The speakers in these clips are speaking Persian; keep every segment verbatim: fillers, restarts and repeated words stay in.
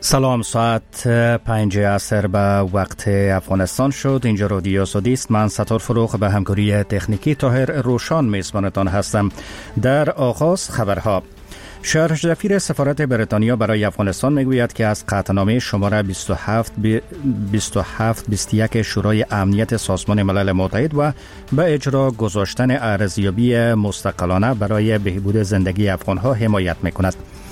سلام، ساعت پنج عصر به وقت افغانستان شد. اینجا رادیو آزادی است. من ستار فروغ به همکاری تکنیکی طاهر روشان میزبانتان هستم. در آغاز خبرها. شرح سفیر سفارت بریتانیا برای افغانستان میگوید که از قطعنامه شماره بیست و هفت بیست و یک شورای امنیت سازمان ملل متحد و به اجرا گذاشتن ارزیابی مستقلانه برای بهبود زندگی افغانها حمایت میکند.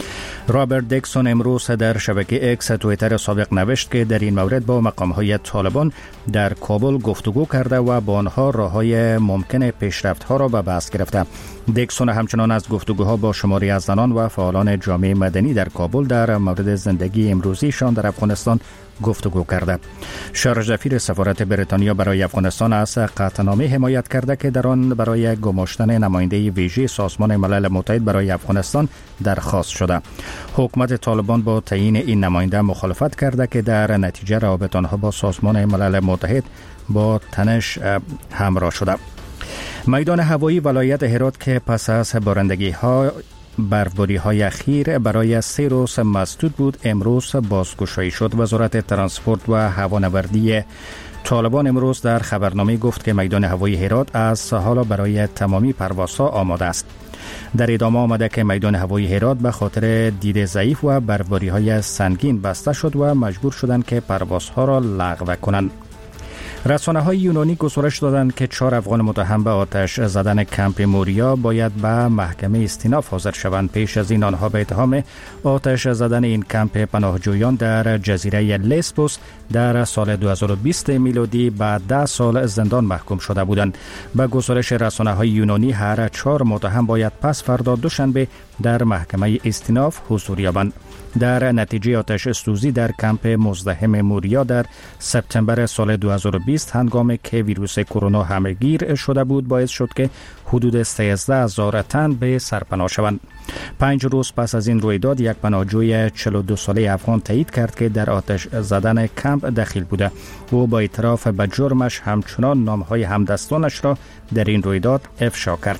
رابرت دیکسون امروز در شبکه اکس توییتر سابق نوشت که در این مورد با مقام‌های طالبان در کابل گفتگو کرده و با آنها راه‌های ممکن پیشرفت‌ها را به بحث گرفته. دیکسون همچنان از گفتگوها با شماری از زنان و فعالان جامعه مدنی در کابل در مورد زندگی امروزیشان در افغانستان گفتگو کرده. شرح سفیر سفارت بریتانیا برای افغانستان از قطعنامه حمایت کرده که در آن برای گماشتن نماینده ویژه سازمان ملل متحد برای افغانستان درخواست شده. حکومت طالبان با تعیین این نماینده مخالفت کرده که در نتیجه روابط آنها با سازمان ملل متحد با تنش همراه شده. میدان هوایی ولایت هرات که پس از بارندگی ها برفباری های اخیر برای سه روز مسدود بود، امروز بازگشایی شد. وزارت ترانسپورت و هوانوردی طالبان امروز در خبرنامه گفت که میدان هوایی هرات از حالا برای تمامی پروازها آماده است. در ادامه آمده که میدان هوایی هرات به خاطر دید ضعیف و برفباری های سنگین بسته شد و مجبور شدند که پروازها را لغو کنند. رسانه‌های یونانی گزارش دادند که چهار افغان متهم به آتش زدن کمپ موریا باید به محکمه استیناف حاضر شوند. پیش از این آنها به اتهام آتش زدن این کمپ پناهجویان در جزیره لسبوس در سال دو هزار و بیست میلادی به ده سال زندان محکوم شده بودند. به گزارش رسانه‌های یونانی هر چهار متهم باید پس فردا دوشنبه در محکمه استیناف حضور یابند. در نتیجه آتش سوزی در کمپ مزدحم موریا در سپتامبر سال دو هزار و بیست هنگامی که ویروس کرونا همه‌گیر شده بود باعث شد که حدود سیزده هزار تن به سرپناه شوند. پنج روز پس از این رویداد یک پناهجوی چهل و دو ساله افغان تایید کرد که در آتش زدن کمپ دخیل بوده. او با اعتراف به جرمش همچنان نامهای همدستانش را در این رویداد افشا کرد.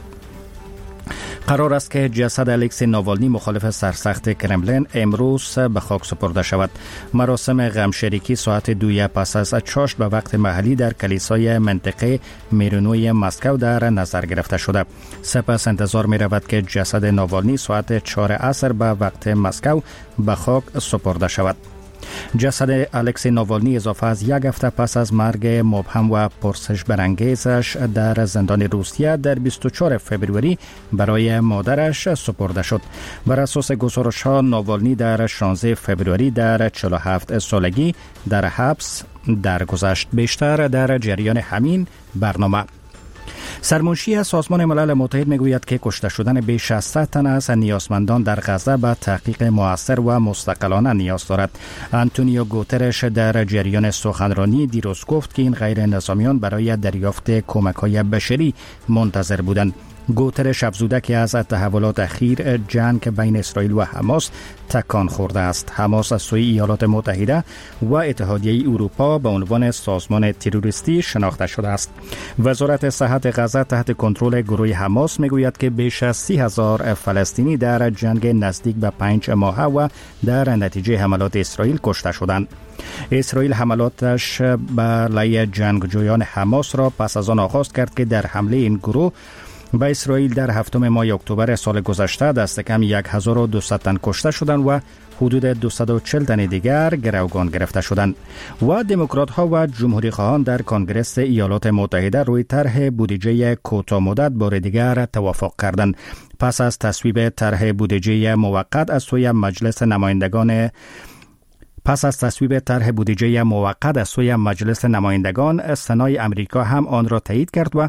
قرار است که جسد الکسی ناوالنی مخالف سرسخت کرملین امروز به خاک سپرده شود. مراسم غمشریکی ساعت دوی پس از چاشت به وقت محلی در کلیسای منطقه میرونوی مسکو در نظر گرفته شده. سپس انتظار می رود که جسد ناوالنی ساعت چهار عصر به وقت مسکو به خاک سپرده شود. جسد الکسی ناوالنی اضافه از یک هفته پس از مرگ مبهم و پرسش برانگیزش در زندان روسیه در بیست و چهارم فوریه برای مادرش سپرده شد. بر اساس گزارش‌ها ناوالنی در شانزدهم فوریه در چهل و هفت سالگی در حبس درگذشت. بیشتر در جریان همین برنامه. سرمنشی سازمان ملل متحد میگوید که کشته شدن بیش از صد تن از نیازمندان در غزه به تحقیق مؤثر و مستقلانه نیاز دارد. آنتونیو گوترش در جریان سخنرانی دیروز گفت که این غیر نظامیان برای دریافت کمک‌های بشری منتظر بودند. گوترش افزوده که از تحولات اخیر جنگ بین اسرائیل و حماس تکان خورده است. حماس از سوی ایالات متحده و اتحادیه اروپا به عنوان سازمان تروریستی شناخته شده است. وزارت صحت غزه تحت کنترل گروه حماس میگوید که بیش از سی هزار فلسطینی در جنگ نزدیک به پنج ماهه و در نتیجه حملات اسرائیل کشته شدند. اسرائیل حملاتش بر علیه جنگجویان حماس را پس از آن آغاز کرد که در حمله این گروه به اسرائیل در هفتم ماه اکتبر سال گذشته دست کم هزار و دویست تن کشته شدند و حدود دویست و چهل تن دیگر گروگان گرفته شدند. و دموکرات ها و جمهوری خواهان در کنگره ایالات متحده روی طرح بودجه کوتاه مدت بار دیگر توافق کردند. پس از تصویب طرح بودجه موقت از سوی مجلس نمایندگان پس از تصویب طرح بودجه موقت از سوی مجلس نمایندگان، سنای امریکا هم آن را تایید کرد و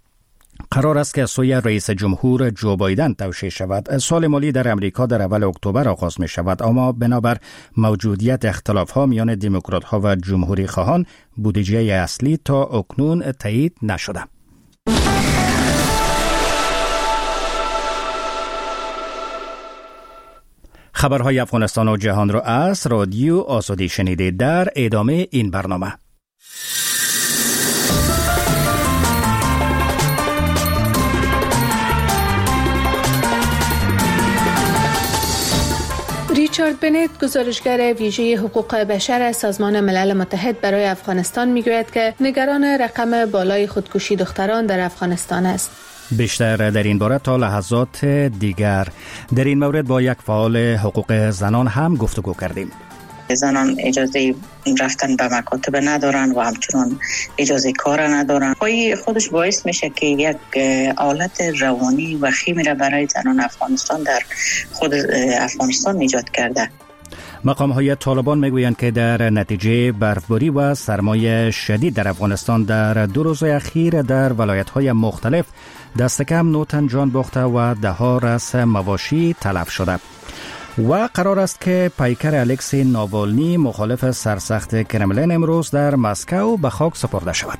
قرار است که سوی رئیس جمهور جو بایدن توشیح شود. سال مالی در امریکا در اول اکتبر آغاز می شود، اما بنابر موجودیت اختلاف ها میان دموکرات ها و جمهوری خواهان بودجه اصلی تا اکنون تایید نشده. خبرهای افغانستان و جهان را از رادیو آزادی شنیدید. در ادامه این برنامه ریچارد بنت، گزارشگر ویژه حقوق بشر سازمان ملل متحد برای افغانستان میگوید که نگران رقم بالای خودکشی دختران در افغانستان است. بیشتر در این باره تا لحظات دیگر در این مورد با یک فعال حقوق زنان هم گفتگو کردیم. زنان اجازه رفتن به مکاتب ندارن و همچنان اجازه کار ندارن. پای خودش باعث میشه که یک حالت روانی وخیمی را برای زنان افغانستان در خود افغانستان ایجاد کرده. مقام های طالبان میگویند که در نتیجه برفباری و سرمای شدید در افغانستان در دو روز اخیر در ولایت های مختلف دست کم نه تن جان باخته و ده ها رأس مواشی تلف شده و قرار است که پیکر الکسی ناوالنی مخالف سرسخت کرملین امروز در مسکو به خاک سپرده شود.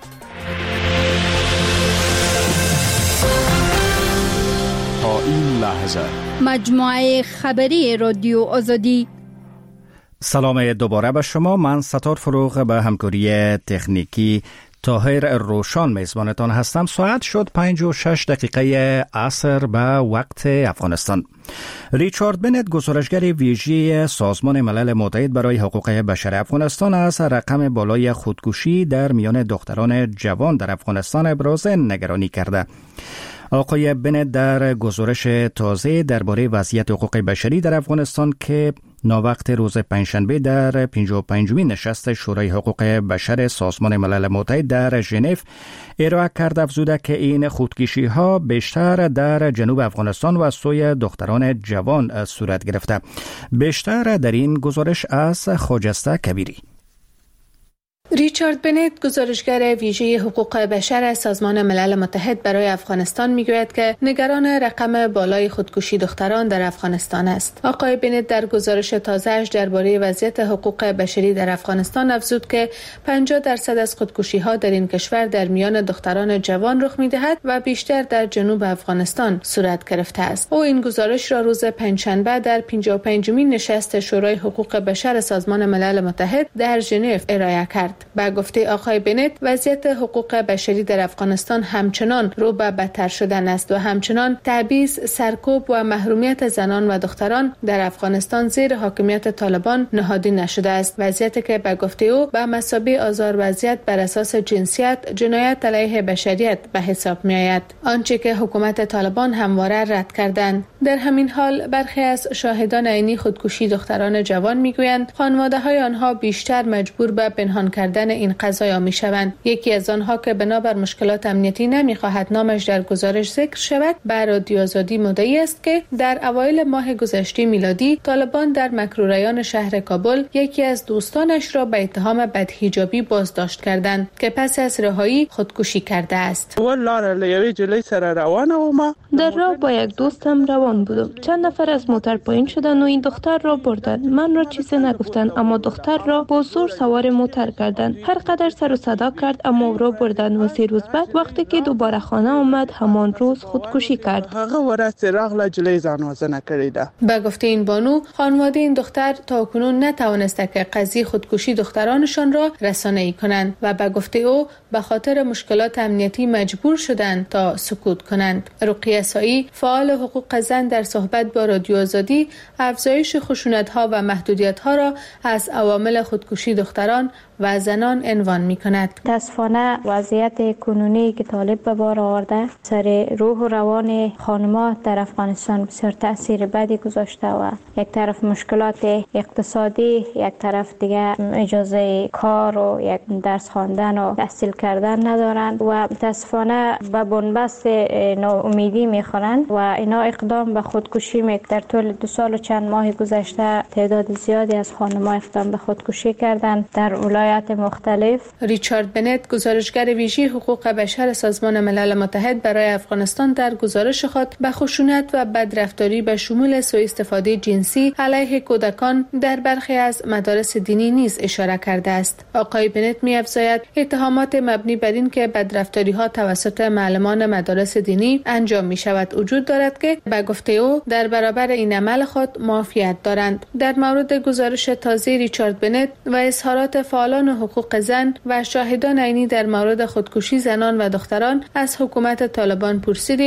تا این لحظه مجموعه خبری رادیو آزادی. سلام دوباره به شما. من ستار فروغ به همکاری تکنیکی طاهر روشان میزبانتان هستم. ساعت شد پنج و شش دقیقه عصر به وقت افغانستان. ریچارد بنت، گزارشگر ویژه سازمان ملل متحد برای حقوق بشر افغانستان، از رقم بالای خودکشی در میان دختران جوان در افغانستان ابراز نگرانی کرده. آقای بنت در گزارش تازه درباره وضعیت حقوق بشری در افغانستان که ناوقت روز پنجشنبه در پنجاه و پنجمین نشست شورای حقوق بشر سازمان ملل متحد در ژنو ارائه کرد، افزوده که این خودکشی ها بیشتر در جنوب افغانستان و سوی دختران جوان صورت گرفته. بیشتر در این گزارش از خاجسته کبیری. ریچارد بنت، گزارشگر ویژه حقوق بشر سازمان ملل متحد برای افغانستان میگوید که نگران رقم بالای خودکشی دختران در افغانستان است. آقای بنت در گزارش تازه‌اش درباره وضعیت حقوق بشری در افغانستان افزود که پنجاه درصد از خودکشی ها در این کشور در میان دختران جوان رخ می‌دهد و بیشتر در جنوب افغانستان صورت گرفته است. او این گزارش را روز پنجشنبه در پنجاه و پنجمین نشست شورای حقوق بشر سازمان ملل متحد در ژنو ارائه کرد. با گفته آقای بنت، وضعیت حقوق بشری در افغانستان همچنان رو به بدتر شدن است و همچنان تبعیض، سرکوب و محرومیت زنان و دختران در افغانستان زیر حاکمیت طالبان نهادی نشده است. وضعیتی که به گفته او به مثابه آزار وضعیت بر اساس جنسیت جنایت علیه بشریت به حساب می آید، آنچه که حکومت طالبان همواره رد کردند. در همین حال برخی از شاهدان عینی خودکشی دختران جوان میگویند خانواده‌های آنها بیشتر مجبور به پنهان کردن این قضایا می شوند. یکی از آنها که بنابر مشکلات امنیتی نمی خواهد نامش در گزارش ذکر شود، به رادیو آزادی مدعی است که در اوایل ماه گذشته میلادی طالبان در مکروریان شهر کابل یکی از دوستانش را به اتهام بدحجابی بازداشت کردند که پس از رهایی خودکشی کرده است. در راه با یک دوستم روان بودم. چند نفر از موتر پایین شدند و این دختر را بردند. من را چیزی نگفتند، اما دختر را با زور سوار موتر کردند. هر قدر سر و صدا کرد اما او را بردند و سه روز بعد وقتی که دوباره خانه آمد همان روز خودکشی کرد. به گفته این بانو، خانواده این دختر تاکنون نتوانسته که قضیه خودکشی دخترانشان را رسانه‌ای کنند و به گفته او به خاطر مشکلات امنیتی مجبور شدند تا سکوت کنند. رقیه سایی، فعال حقوق زن، در صحبت با رادیو آزادی افزایش خشونت‌ها و محدودیت‌ها را از عوامل خودکشی دختران و زنان عنوان می‌کند. متأسفانه وضعیت کنونی که طالب به بار آورده سر روح و روان خانم‌ها در افغانستان بسیار تأثیر بدی گذاشته و یک طرف مشکلات اقتصادی، یک طرف دیگه اجازه کار و یک درس خواندن و تحصیل کردن ندارند و متأسفانه به بنبست ناامیدی می‌خورند و اینا اقدام به خودکشی می در طول دو سال و چند ماه گذشته تعداد زیادی از خانم‌ها اقدام به خودکشی کردند در ولایات مختلف. ریچارد بنت، گزارشگر ویژه حقوق بشر سازمان ملل متحد برای افغانستان، در گزارش خود به خشونت و بدرفتاری به شمول سوء استفاده جنسی علیه کودکان در برخی از مدارس دینی نیز اشاره کرده است. آقای بنت می‌افزاید اتهامات مبنی بر این که بدرفتاری‌ها توسط معلمان مدارس دینی انجام می‌شود وجود دارد که به گفته او در برابر این عمل خود معافیت دارند. در مورد گزارش تازه ریچارد بنت و اظهارات فعالان حقوق زن و شاهدان عینی در مورد خودکشی زنان و دختران از حکومت طالبان پرسیدیم،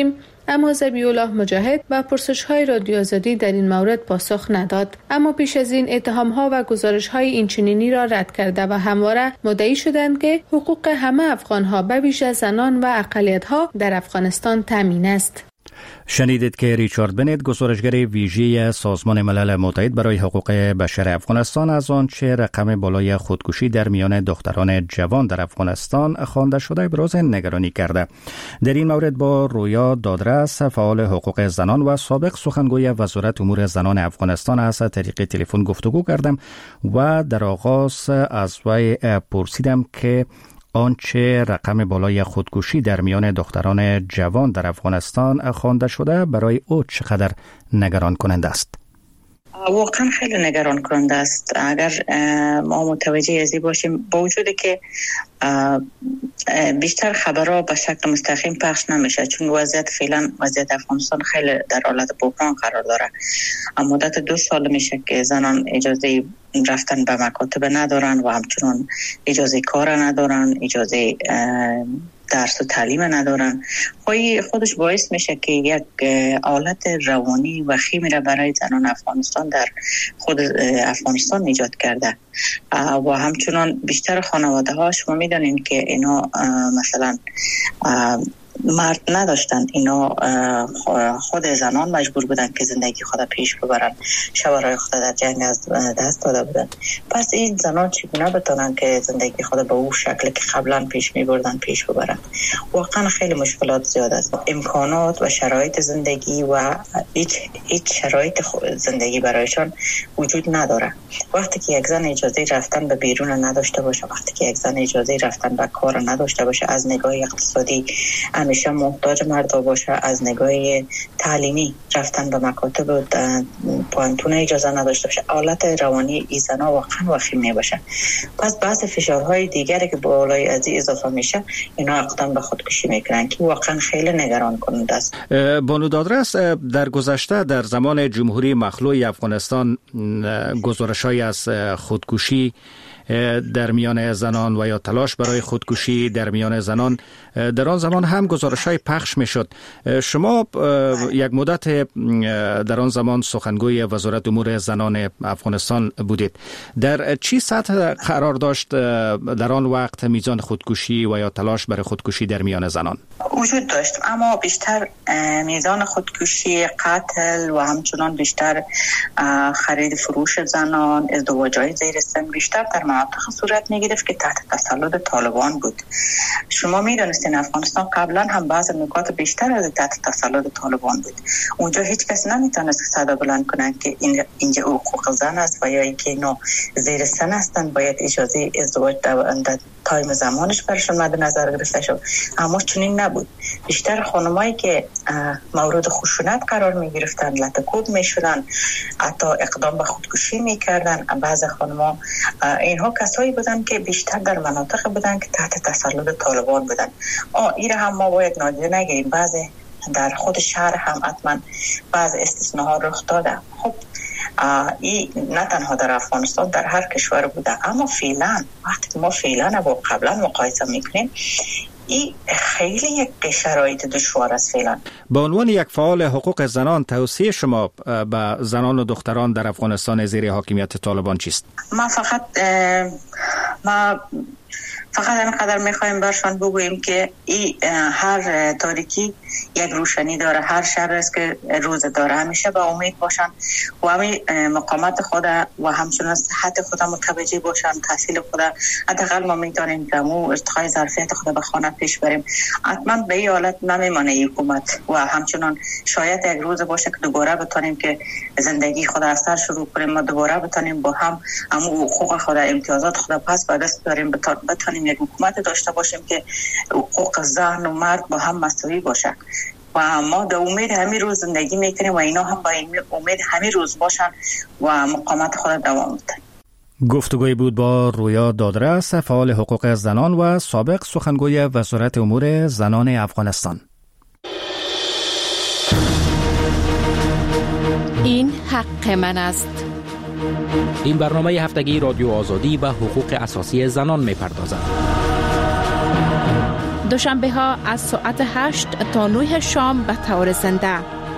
اما ذبیح‌الله مجاهد و پرسش‌های رادیو آزادی در این مورد پاسخ نداد. اما پیش از این اتهام‌ها و گزارش‌های اینچنینی را رد کرده و همواره مدعی شدند که حقوق همه افغان‌ها به ویژه زنان و اقلیت‌ها در افغانستان تامین است. شنیدید که ریچارد بنت، گزارشگر ویژه سازمان ملل متحد برای حقوق بشر افغانستان، از آنچه رقم بالای خودکشی در میان دختران جوان در افغانستان خوانده شده ابراز نگرانی کرده. در این مورد با رویا دادرس، فعال حقوق زنان و سابق سخنگوی وزارت امور زنان افغانستان، از طریق تلفن گفتگو کردم و در آغاز از وی پرسیدم که آنچه رقم بالای خودکشی در میان دختران جوان در افغانستان خوانده شده برای او چقدر نگران کننده است. واقعا خیلی نگران کننده است. اگر ما متوجه ازی باشیم، با وجودی که بیشتر خبرها به شکل مستقیم پخش نمیشه، چون وضعیت فعلا وضعیت افغانستان خیلی در حالت بحران قرار داره. مدت دو سال میشه که زنان اجازه رفتن به مکاتب ندارن و همچنان اجازه کار ندارن، اجازه درس و تعلیم ندارن. خواهی خودش باعث میشه که یک حالت روانی وخیمی را برای زنان افغانستان در خود افغانستان ایجاد کرده و همچنان بیشتر خانواده ها شما میدونین که اینا مثلا مرد نداشتن، اینا خود زنان مجبور بودن که زندگی خود پیش ببرن، شوهرای خود در جنگ از دست داده بودن. پس این زنان چگونه بتونن که زندگی خود به اون شکل که قبلا پیش می بردن پیش ببرن؟ واقعا خیلی مشکلات زیاد است. امکانات و شرایط زندگی و هیچ هیچ شرایط زندگی برایشان وجود نداره. وقتی که یک زن اجازه رفتن به بیرون نداشته باشه، وقتی که یک زن اجازه رفتن به کار نداشته باشه، از نگاه اقتصادی همیشه محتاج مرد باشه، از نگاه تعلیمی رفتن به مکاتب و پوانتون اجازه نداشته باشه، حالت روانی این زنا واقعا وخیم میباشه. پس بعض فشارهای دیگری که بالای از این اضافه میشه، اینا اقدام به خودکشی میکنن که واقعا خیلی نگران کننده است. بانو دادرس، در گذشته در زمان جمهوری مخلوع افغانستان گزارش‌های از خودکشی در میان زنان و یا تلاش برای خودکشی در میان زنان در آن زمان هم گزارش‌های پخش می‌شد. شما یک مدت در آن زمان سخنگوی وزارت امور زنان افغانستان بودید. در چی سطح قرار داشت در آن وقت میزان خودکشی و یا تلاش برای خودکشی در میان زنان؟ وجود داشت، اما بیشتر میزان خودکشی، قتل و همچنان بیشتر خرید فروش زنان، ازدواج‌های زیر سن بیشتر در مناطق صورت می‌گرفت که تحت تسلط طالبان بود. شما می‌دانستین افغانستان قبلا هم بعض نکات بیشتر از تحت تسلط طالبان بود. اونجا هیچ کس نمیتونست صدا بلند کنه که این اینجا حقوق زن است و یا اینکه اینا زیر سن هستن، باید اجازه ازدواج در تایم زمانش برشون مد نظر گرفته شد. اما چنین نبود. بیشتر خانمایی که مورد خشونت قرار می‌گرفتن، لطکوب می‌شدن، حتی اقدام به خودکشی می‌کردن. بعضی خانم‌ها اینها کسایی بودن که بیشتر در مناطق بودن که تحت تسلط طالبان بودن. آه این هم ما باید نادیده نگیریم. بعضی در خود شهر هم حتما بعض استثناءها رخ داده. خب این نه تنها در افغانستان، در هر کشور بوده. اما فعلا وقتی ما فعلا با قبلا مقایسه میکنیم، این خیلی یک شرایط دشوار است فعلا. به عنوان یک فعال حقوق زنان، توصیه شما به زنان و دختران در افغانستان زیر حاکمیت طالبان چیست؟ ما فقط ما فقط اینقدر میخوایم برشان بگوییم که این هر تاریکی یک روشنی داره، هر شب است که روز داره. همیشه با امید باشن و همین مقامات خود و همچنان صحت خود متوجه باشن، تحصیل خود حداقل ما میتونیم که مو ارتقای ظرفیت خود به خانه پیش بریم. حتما به این حالت نمیمانه حکومت و همچنان شاید یک روز باشه که دوباره بتونیم که زندگی خود از سر شروع کنیم و دوباره بتونیم با هم همون حقوق خود، امتیازات خود پس به دست بیاریم، بتونیم یک حکومت داشته باشیم که حقوق زن و مرد با هم مساوی باشه. و ما در امید همین روز زندگی میکنیم و اینا هم با این امید همین روز باشن و مقامات خود دوام بدن. گفتگوی بود با رویا دادرس، فعال حقوق زنان و سابق سخنگوی وزارت امور زنان افغانستان. این حق من است. این برنامه هفتگی رادیو آزادی و حقوق اساسی زنان می‌پردازد. دوشنبه ها از ساعت هشت تا نه شام به طور زنده.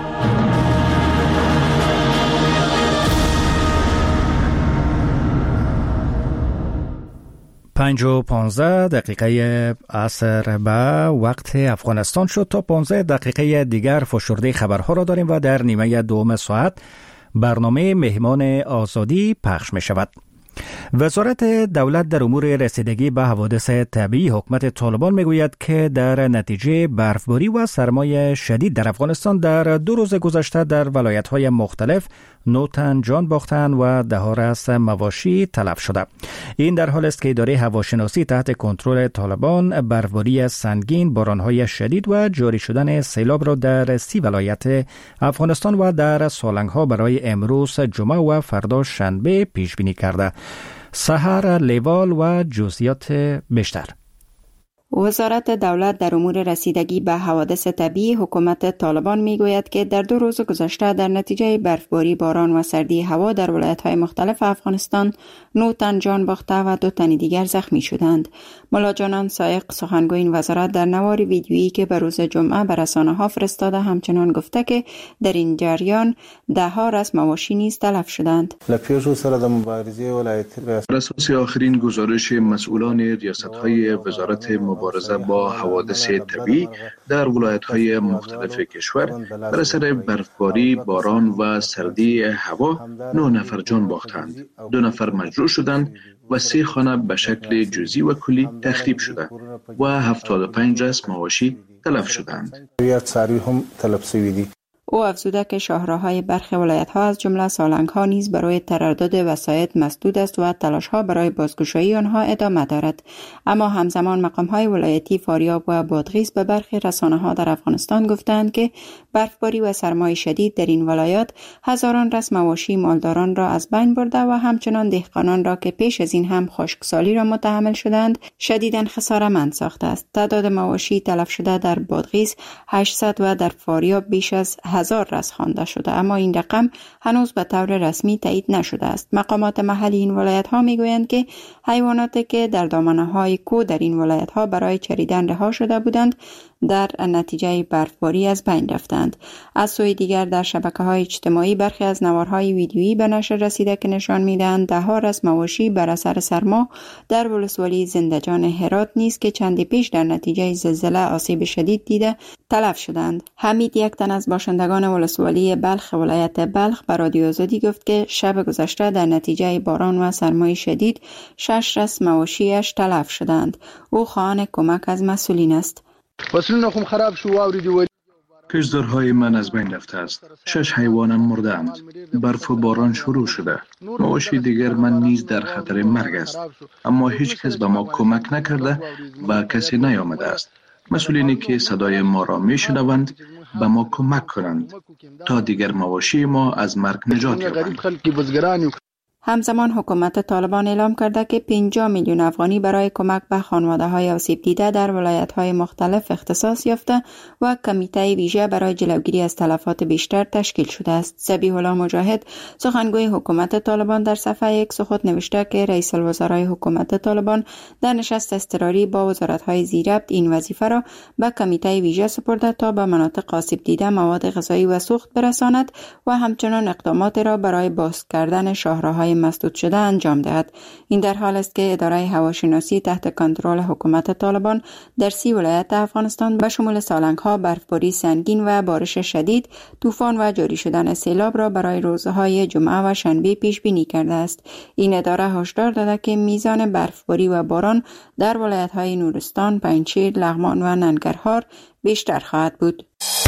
پنج و پانزده دقیقه عصر به وقت افغانستان شد. تا پانزده دقیقه دیگر فشرده خبرها را داریم و در نیمه دوم ساعت برنامه مهمان آزادی پخش می شود. وزارت دولت در امور رسیدگی به حوادث طبیعی حکومت طالبان میگوید که در نتیجه برفباری و سرمای شدید در افغانستان در دو روز گذشته در ولایت‌های مختلف نه تن جان باختند و ده ها رأس مواشی تلف شده. این در حال است که اداره هواشناسی تحت کنترل طالبان برفباری سنگین، باران‌های شدید و جاری شدن سیلاب را در سی ولایت افغانستان و در سالنگ‌ها برای امروز جمعه و فردا شنبه پیش بینی کرده. سحر لیوال و جزئیات بیشتر. وزارت دولت در امور رسیدگی به حوادث طبیعی حکومت طالبان میگوید که در دو روز گذشته در نتیجه برفباری، باران و سردی هوا در ولایت‌های مختلف افغانستان نه تن جان باخته و دو تن دیگر زخمی شدند. ملا جانان سایق سخنگوی این وزارت در نوار ویدیویی که به روز جمعه به رسانه‌ها فرستاده همچنان گفته که در این جریان ده ها رأس مواشی نیز تلف شدند. بر اساس آخرین گزارش مسئولان ریاست‌های وزارت مبارزه با حوادث طبیعی در ولایت‌های مختلف کشور بر اثر برفباری، باران و سردی هوا نه نفر جان باختند، دو نفر مجروح شدند و سه خانه به شکل جزئی و کلی تخریب شده و هفتاد و پنج رأس مواشی تلف شدند. او افزوده که شاهراهای برخی ولایت‌ها از جمله سالنگ‌ها نیز برای تردد وسایط مسدود است و تلاش‌ها برای بازگشایی آنها ادامه دارد. اما همزمان مقام‌های ولایتی فاریاب و بادغیس به برخی رسانه‌ها در افغانستان گفتند که برفباری و سرمای شدید در این ولایات هزاران رأس مواشی مالداران را از بین برده و همچنان دهقانان را که پیش از این هم خشکسالی را متحمل شدند شدیداً خساره‌مند ساخته است. تعداد مواشی تلف شده در بادغیس هشتصد و در فاریاب بیش از هزار رأس خوانده شده، اما این رقم هنوز به طور رسمی تایید نشده است. مقامات محلی این ولایت ها میگویند که حیواناتی که در دامنه های کوه در این ولایت ها برای چریدن رها شده بودند در نتیجه برفباری از بین رفتند. از سوی دیگر در شبکه‌های اجتماعی برخی از نوارهای ویدیویی به نشر رسیده که نشان می‌دهند ده ها رأس مواشی بر اثر سرما در ولسوالی زندجان هرات نیز که چندی پیش در نتیجه زلزله آسیب شدید دیده تلف شدند. حمید یک تن از باشندگان ولسوالی بلخ ولایت بلخ به رادیو آزادی گفت که شب گذشته در نتیجه باران و سرمای شدید شش رأس مواشیش تلف شدند. او خواهان کمک از مسئولین است. فصلونه خوب خراب شو واوریدی. کشتزارهای من از بین رفته است. شش حیوانم مردند. برف و باران شروع شده. مواشی دیگر من نیز در خطر مرگ است. اما هیچ کس به ما کمک نکرده و کسی نیامده است. مسئولینی که صدای ما را میشنوند به ما کمک کنند تا دیگر مواشی ما از مرگ نجات یابند. همزمان حکومت طالبان اعلام کرده که پنجاه میلیون افغانی برای کمک به خانواده‌های آسیب دیده در ولایت‌های مختلف اختصاص یافته و کمیته ویژه برای جلوگیری از تلفات بیشتر تشکیل شده است. ذبیح الله مجاهد سخنگوی حکومت طالبان در صفحه یک سخت نوشته که رئیس الوزرای حکومت طالبان در نشست اضطراری با وزارت‌های زیربط این وظیفه را به کمیته ویژه سپرده تا به مناطق آسیب دیده مواد غذایی و سوخت برساند و همچنین اقدامات را برای باز کردن شاهراهای مسدود شده انجام دهد. این در حال است که اداره هواشناسی تحت کنترل حکومت طالبان در سی ولایت افغانستان به شمول سالنگ‌ها، برفباری سنگین و بارش شدید، طوفان و جاری شدن سیلاب را برای روزهای جمعه و شنبه پیش بینی کرده است. این اداره هشدار داده که میزان برفباری و باران در ولایت‌های نورستان، پنجشیر، لغمان و ننگرهار بیشتر خواهد بود.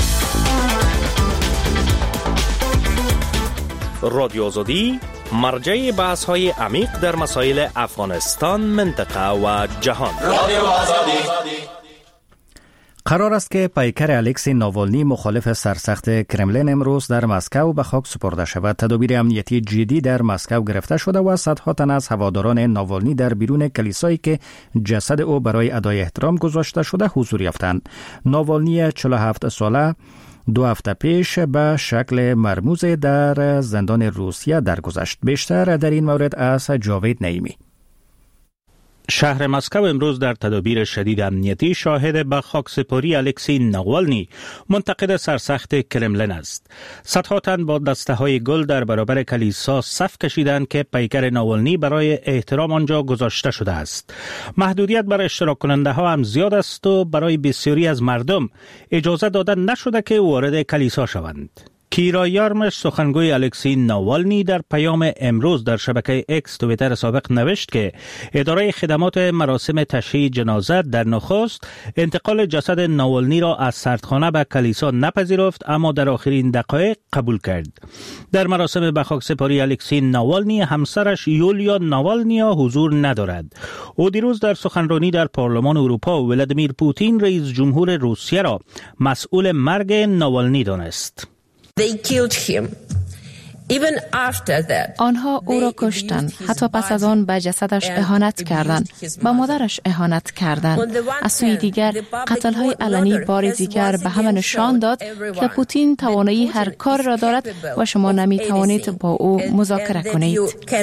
رادیو آزادی مرجع بحث های عمیق در مسائل افغانستان، منطقه و جهان. رادیو آزادی. قرار است که پیکر الکسی ناوالنی مخالف سرسخت کرملین امروز در مسکو به خاک سپرده شود. تدابیر امنیتی جدی در مسکو گرفته شده و صدها تن از هواداران ناوالنی در بیرون کلیسایی که جسد او برای ادای احترام گذاشته شده حضور یافتند. ناوالنی چهل و هفت ساله دو هفته پیش به شکل مرموز در زندان روسیه درگذشت. بیشتر در این مورد از جاوید نعیمی. شهر مسکو امروز در تدابیر شدید امنیتی شاهد به خاکسپاری الکسی ناوالنی منتقد سرسخت کرملین است. صدها تن با دسته های گل در برابر کلیسا صف کشیدند که پیکر ناوالنی برای احترام آنجا گذاشته شده است. محدودیت بر اشتراک کننده ها هم زیاد است و برای بسیاری از مردم اجازه داده نشده که وارد کلیسا شوند. کیرا یارمش سخنگوی الکسی ناوالنی در پیام امروز در شبکه اکس توییتر سابق نوشت که اداره خدمات مراسم تشییع جنازه در نخست انتقال جسد ناوالنی را از سردخانه به کلیسا نپذیرفت اما در آخرین دقایق قبول کرد. در مراسم به خاکسپاری الکسی ناوالنی همسرش یولیا ناوالنیا حضور ندارد. او دیروز در سخنرانی در پارلمان اروپا ولادیمیر پوتین رئیس جمهور روسیه را مسئول مرگ ناوالنی دانست. They killed him. Even after that, آنها او را کشتند. حتی پس از آن به جسدش اهانت کردند. به مادرش اهانت کردند. از سوی دیگر قتل‌های علنی بار دیگر به همه نشان داد که پوتین توانایی هر کار را دارد و شما نمی توانید با او مذاکره کنید.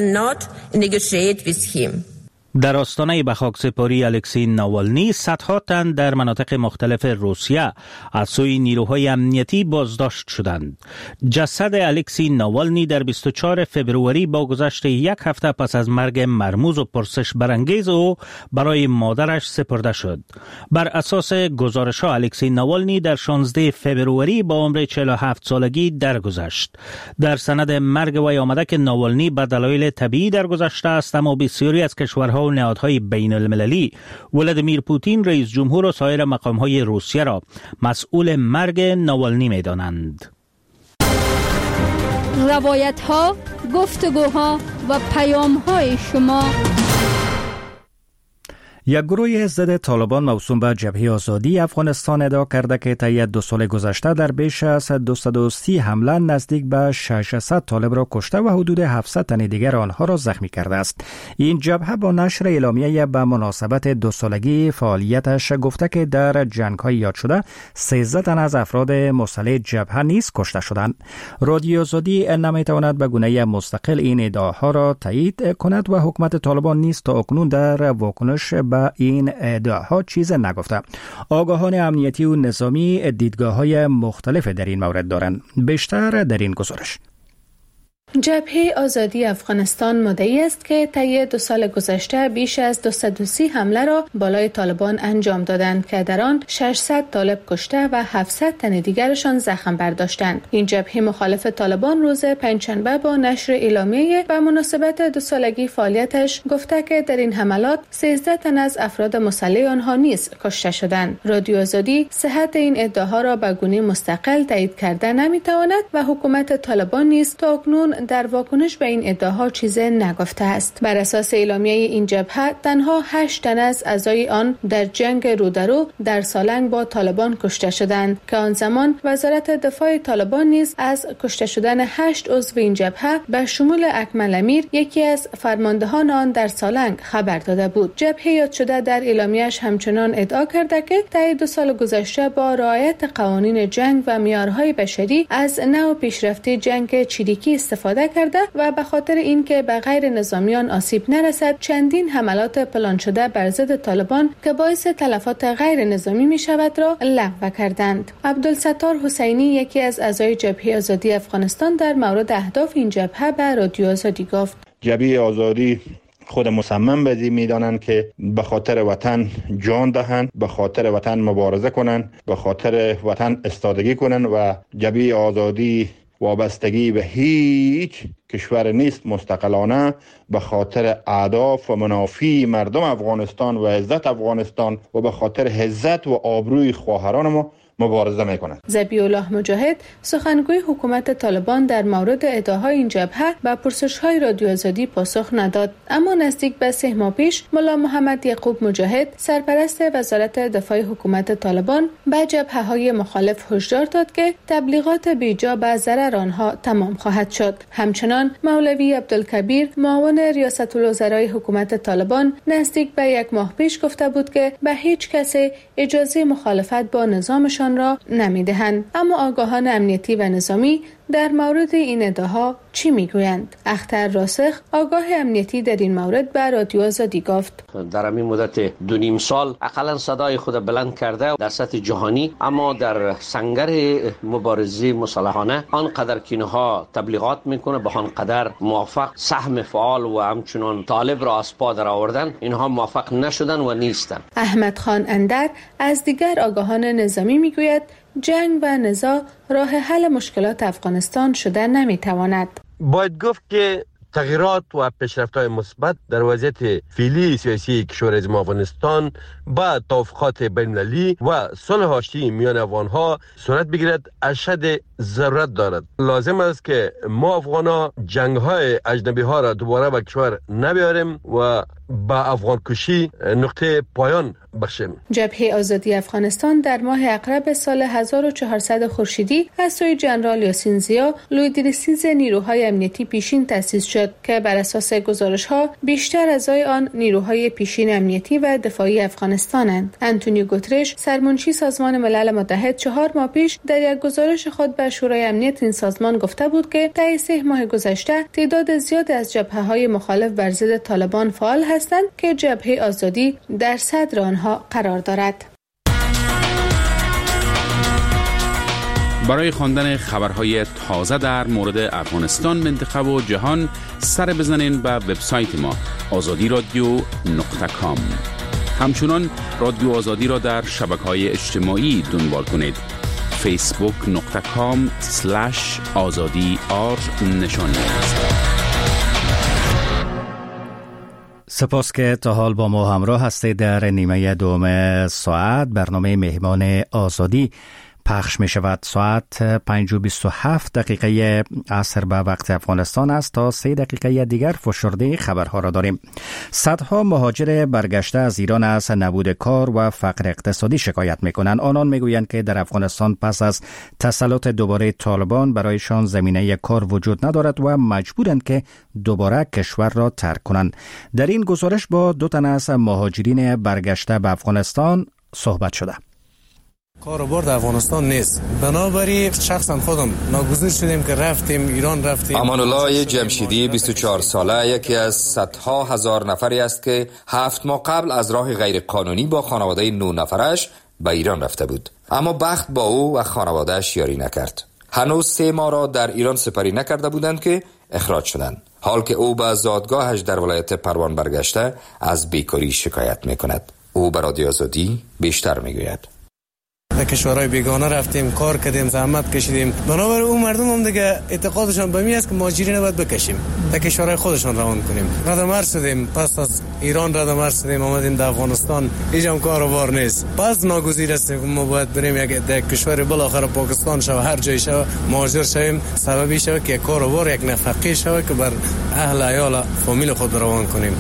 در آستانه به خاکسپاری الکسی ناوالنی صدها تن در مناطق مختلف روسیه از سوی نیروهای امنیتی بازداشت شدند. جسد الکسی ناوالنی در بیست و چهارم فوریه با گذشت یک هفته پس از مرگ مرموز و پرسش برانگیز او برای مادرش سپرده شد. بر اساس گزارش‌ها الکسی ناوالنی در شانزدهم فوریه با عمر چهل و هفت سالگی درگذشت. در سند مرگ وی آمده که ناوالنی به دلایل طبیعی درگذشته است، اما بسیاری از کشورها و نهادهای بین المللی ولادیمیر پوتین رئیس جمهور و سایر مقامهای روسیه را مسئول مرگ ناوالنی می دانند. روایت ها، گفتگوها و پیام های شما. یک گروه ضد طالبان موسوم به جبهه آزادی افغانستان ادعا کرده که طی دو سال گذشته در بیش از دویست و سی حمله نزدیک به ششصد طالب را کشته و حدود هفتصد تن دیگر آنها را زخمی کرده است. این جبهه با نشر اعلامیه به مناسبت دو سالگی فعالیتش گفته که در جنگ‌های یاد شده سیزده تن از افراد مسلح جبهه نیز کشته شدند. رادیو آزادی نمیتواند به گونه مستقل این ادعاها را تایید کند و حکومت طالبان نیز تا اکنون در واکنش با این ادعاها چیز نگفته. آگاهان امنیتی و نظامی دیدگاه‌های مختلف در این مورد دارند. بیشتر در این گزارش. جبهه آزادی افغانستان مدعی است که طی دو سال گذشته بیش از دویست و سی حمله را بالای طالبان انجام دادند که در آن ششصد طالب کشته و هفتصد تن دیگرشان زخم برداشتند. این جبهه مخالف طالبان روز پنجشنبه با نشر اعلامیه و مناسبت دو سالگی فعالیتش گفته که در این حملات سیزده تن از افراد مسلح آنها نیز کشته شدند. رادیو آزادی صحت این ادعاها را به گونه مستقل تایید کرده نمیتواند و حکومت طالبان نیز تا اکنون در واکنش به این ادعاها چیزی نگفته است. بر اساس اعلامیه این جبهه تنها هشت تن از اعضای آن در جنگ رودرو در سالنگ با طالبان کشته شدند که آن زمان وزارت دفاع طالبان نیز از کشته شدن هشت عضو این جبهه به شمول اکمل امیر یکی از فرماندهان آن در سالنگ خبر داده بود. جبهه یاد شده در اعلامیه‌اش همچنان ادعا کرده که طی دو سال گذشته با رعایت قوانین جنگ و معیارهای بشری از نوع پیشرفته جنگ چریکی استفاده کرده و به خاطر اینکه به غیر نظامیان آسیب نرسد چندین حملات پلان شده بر ضد طالبان که باعث تلفات غیر نظامی می شود را لغو کردند. عبدالستار حسینی یکی از اعضای جبهه آزادی افغانستان در مورد اهداف این جبهه به رادیو آزادی گفت: جبهه آزادی خود مصمم به این میدانند که به خاطر وطن جان دهند، به خاطر وطن مبارزه کنند، به خاطر وطن استادگی کنند و جبهه آزادی وابستگی به هیچ کشور نیست مستقلانه، به خاطر اهداف و منافع مردم افغانستان و عزت افغانستان و به خاطر عزت و آبروی خواهران ما مبارزه میکنند. ذبیح الله مجاهد سخنگوی حکومت طالبان در مورد ادعاهای این جبهه به پرسش‌های رادیو آزادی پاسخ نداد، اما نزدیک به سه ماه پیش ملا محمد یعقوب مجاهد سرپرست وزارت دفاع حکومت طالبان به جبهه‌های مخالف هشدار داد که تبلیغات بیجا به ضرر آنها تمام خواهد شد. همچنان مولوی عبدالکبیر معاون ریاست الوزرای حکومت طالبان نزدیک به یک ماه پیش گفته بود که به هیچ کسی اجازه مخالفت با نظامشان را نمیدهند، اما آگاهان امنیتی و نظامی در مورد این ادعاها چی میگویند؟ اختر راسخ آگاه امنیتی در این مورد به رادیو آزادی گفت در همین مدت دو نیم سال اقلا صدای خود بلند کرده در سطح جهانی، اما در سنگر مبارزه مسلحانه آنقدر که اینها تبلیغات میکنه، به آنقدر موفق سهم فعال و همچنان طالب را از پا در آوردن، اینها موفق نشدن و نیستن. احمد خان اندر از دیگر آگاهان نظامی میگوید جنگ و نزاع راه حل مشکلات افغانستان شده نمیتواند. باید گفت که تغییرات و پیشرفت‌های مثبت در وضعیت فعلی سیاسی کشور افغانستان با توافقات بین‌المللی و صلح آشتی میان افغان‌ها صورت بگیرد اشد ضرورت دارد. لازم است که ما افغان‌ها جنگ‌های اجنبی‌ها را دوباره به کشور نبیاریم و با افغان کشی نقطه پایان بخشیم. جبهه آزادی افغانستان در ماه اقرب سال هزار و چهارصد خورشیدی از سوی جنرال یاسین زیا لویدریسیز نیروهای امنیتی پیشین تأسیس شد که بر اساس گزارش‌ها بیشتر اعضای آن نیروهای پیشین امنیتی و دفاعی افغانستانند. آنتونیو گوترش سرمنشی سازمان ملل متحد چهار ماه پیش در یک گزارش خود به شورای امنیت این سازمان گفته بود که طی سه ماه گذشته تعداد زیادی از جبهه‌های مخالف بر ضد طالبان فعال هستند که جبهه آزادی در صدر آنها قرار دارد. برای خواندن خبرهای تازه در مورد افغانستان، منطقه و جهان سر بزنین به وبسایت ما آزادی رادیو نقطه کام. همچنان رادیو آزادی را در شبکه‌های اجتماعی دنبال کنید. فیسبوک نقطه کام سلش آزادی آر نشانی است. سپاس که تا حال با ما همراه هستید. در نیمه دوم ساعت برنامه مهمان آزادی پخش می شود. ساعت پنج و بیست و هفت دقیقه عصر به وقت افغانستان است. تا سه دقیقه دیگر فشرده خبرها را داریم. صدها مهاجر برگشته از ایران از نبود کار و فقر اقتصادی شکایت می کنند. آنان می گویند که در افغانستان پس از تسلط دوباره طالبان برایشان زمینه کار وجود ندارد و مجبورند که دوباره کشور را ترک کنند. در این گزارش با دو تن از مهاجرین برگشته به افغانستان صحبت شده. کاروبار در افغانستان نیست، بنابراین شخصا خودم ناگزیر شدیم که رفتیم ایران. رفتیم امان الله جمشیدی بیست و چهار ساله یکی از صدها هزار نفری است که هفت ماه قبل از راه غیر قانونی با خانواده نه نفرش به ایران رفته بود، اما بخت با او و خانوادهش یاری نکرد. هنوز سه ماه را در ایران سپری نکرده بودند که اخراج شدند، حال که او به زادگاهش در ولایت پروان برگشته از بیکاری شکایت میکند. او به رادیو آزادی بیشتر میگوید. در کشورهای بیگانه رفتیم، کار کردیم، زحمت کشیدیم، بنابراین اون مردم هم دیگه اعتقادشان به می است که مهاجرین نباید بکشیم، در کشورهای خودشان روان کنیم. ردمر شدیم، پس از ایران ردمر شدیم، آمدیم در افغانستان، هیچ هم کاروبار نیست. پس ناگزیر هستیم که ما باید بریم یک در کشور بالاخره پاکستان شو، هر جای شو مهاجر شویم، سببی شو که کاروبار یک نفقه شو که بر اهل عیال فامیل خود روان کنیم.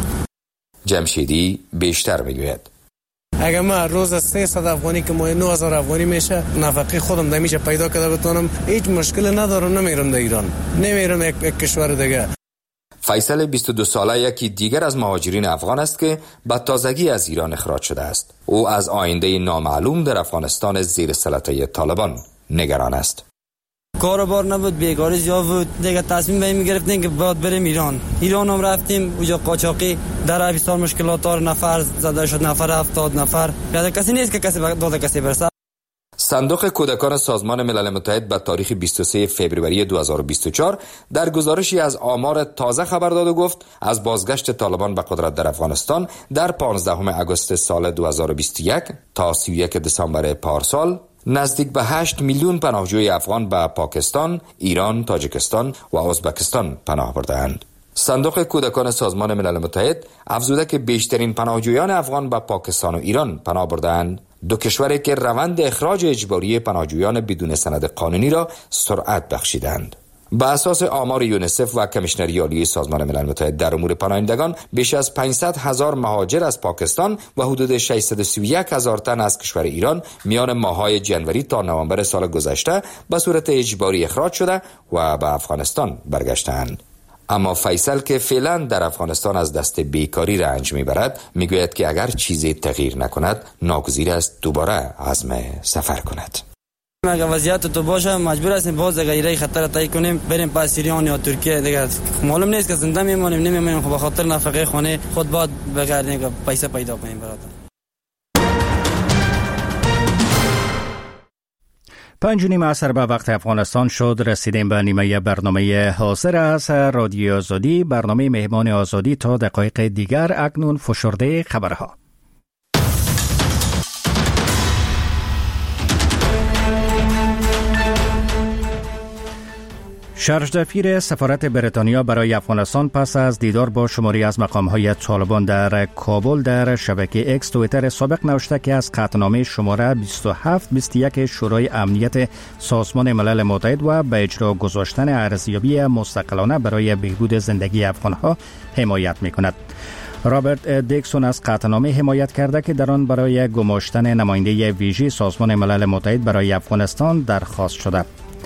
جمشیدی بیشتر میگوید. اگر من روز سیصد افغانی که ماه نه هزار افغانی میشه نفقه خودم دمیشه پیدا کرده بتونم، هیچ مشکل ندارم، نمیرم در ایران، نمیرم یک, یک کشور دیگه. فیصل بیست و دو ساله یکی دیگر از مهاجرین افغان است که به تازگی از ایران اخراج شده است. او از آینده نامعلوم در افغانستان زیر سلطه طالبان نگران است. کاروبار نبود، بیکاری زیاد بود، دیگه تصمیم به این میگرفتیم که باید بریم ایران. ایران هم رفتیم، اونجا قاچاقی در عربستان مشکلات دار، نفر زده شد، نفر هفتاد نفر، یاد کسی نیست که کسی داده کسی برسه. صندوق کودکان سازمان ملل متحد به تاریخ بیست و سوم فوریه دو هزار و بیست و چهار در گزارشی از آمار تازه خبر داد و گفت از بازگشت طالبان به قدرت در افغانستان در پانزدهم آگوست سال دو هزار و بیست و یک تا سی و یک دسامبر پارسال نزدیک به هشت میلیون پناهجوی افغان به پاکستان، ایران، تاجیکستان و ازبکستان پناه برده‌اند. صندوق کودکان سازمان ملل متحد افزوده که بیشترین پناهجویان افغان به پاکستان و ایران پناه برده‌اند، دو کشوری که روند اخراج اجباری پناهجویان بدون سند قانونی را سرعت بخشیدند. به اساس آمار یونیسف و کمیشنری عالی سازمان ملل متحد در امور پناهندگان، بیش از پانصد هزار مهاجر از پاکستان و حدود ششصد و سی و یک هزار تن از کشور ایران میان ماه‌های جنوری تا نوامبر سال گذشته به صورت اجباری اخراج شده و به افغانستان برگشتند. اما فیصل که فعلا در افغانستان از دست بیکاری رنج میبرد، میگوید که اگر چیزی تغییر نکند ناگزیر است دوباره عزم سفر کند. اگر وضعیت تو باشه مجبور هستیم باز اگر ایره خطر طی کنیم بریم پس ایران یا ترکیه دیگه معلوم نیست که زنده میمونیم نمیمونیم. خب به خاطر نفقه خانه خود باید بگردیم که پیسه پیدا کنیم برادر. پنج و نیم عصر به وقت افغانستان شد. رسیدیم به نیمه برنامه حاضر از رادیو آزادی. برنامه مهمان آزادی تا دقایق دیگر. اکنون فشرده خبرها. شرجدفیر سفارت بریتانیا برای افغانستان پس از دیدار با شماری از مقام‌های طالبان در کابل در شبکه اکس توییتر سابق نوشته که از قطعنامه شماره بیست و هفت بیست و یک شورای امنیت سازمان ملل متحد و به اجرا گذاشتن ارزیابی مستقلانه برای بهبود زندگی افغان‌ها حمایت می‌کند. رابرت دیکسون از قطعنامه حمایت کرده که در آن برای گماشتن نماینده ویژه سازمان ملل متحد برای افغانستان درخواست شده.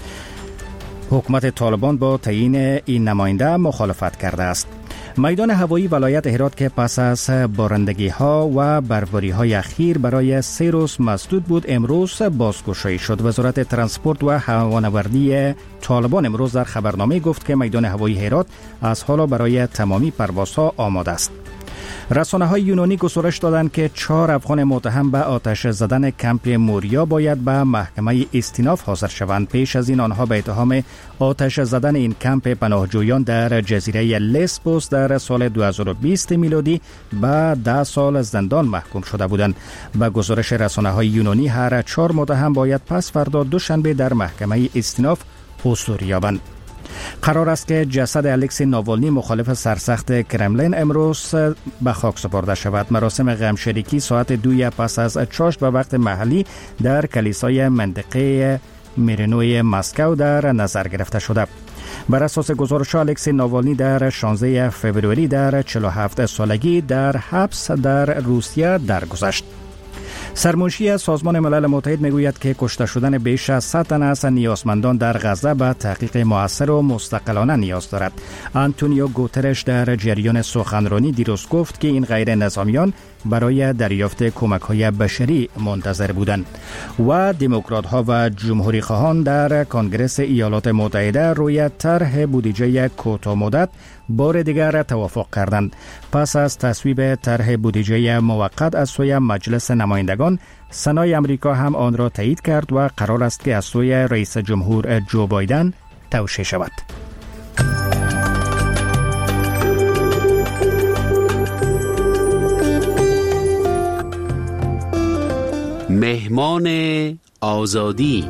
حکومت طالبان با تعیین این نماینده مخالفت کرده است. میدان هوایی ولایت هرات که پس از بارندگی ها و برفباری های اخیر برای سه روز مسدود بود امروز بازگشایی شد. وزارت ترانسپورت و هوانوردی طالبان امروز در خبرنامه گفت که میدان هوایی هرات از حالا برای تمامی پروازها آماده است. رسانه های یونانی گزارش دادند که چهار افغان متهم به آتش زدن کمپ موریا باید به محکمه استیناف حاضر شوند. پیش از این آنها به اتهام آتش زدن این کمپ پناهجویان در جزیره لسبوس در سال دو هزار و بیست میلادی به ده سال زندان محکوم شده بودند. به گزارش رسانه های یونانی هر چهار متهم باید پس فردا دوشنبه در محکمه استیناف حضور یابند. قرار است که جسد الکسی ناوالنی مخالف سرسخت کرملین امروز به خاک سپرده شود. مراسم غمشریکی ساعت دوی پس از چاشت به وقت محلی در کلیسای منطقه میرینوی مسکو در نظر گرفته شده. بر اساس گزارش الکسی ناوالنی در شانزده فوریه در چهل و هفت سالگی در حبس در روسیه درگذشت. سرمنشی سازمان ملل متحد میگوید که کشته شدن بیش از صد تن از نیازمندان در غزه به تحقیق مؤثر و مستقلانه نیاز دارد. آنتونیو گوترش در جریان سخنرانی دیروز گفت که این غیر نظامیان برای دریافت کمک‌های بشری منتظر بودند. و دموکرات‌ها و جمهوری خواهان در کنگره ایالات متحده روی طرح بودجه کوتاه‌مدت بار دیگر توافق کردند. پس از تصویب طرح بودجه موقت از سوی مجلس نمایندگان، سنای امریکا هم آن را تایید کرد و قرار است که از سوی رئیس جمهور جو بایدن توشیح شود. مهمان آزادی.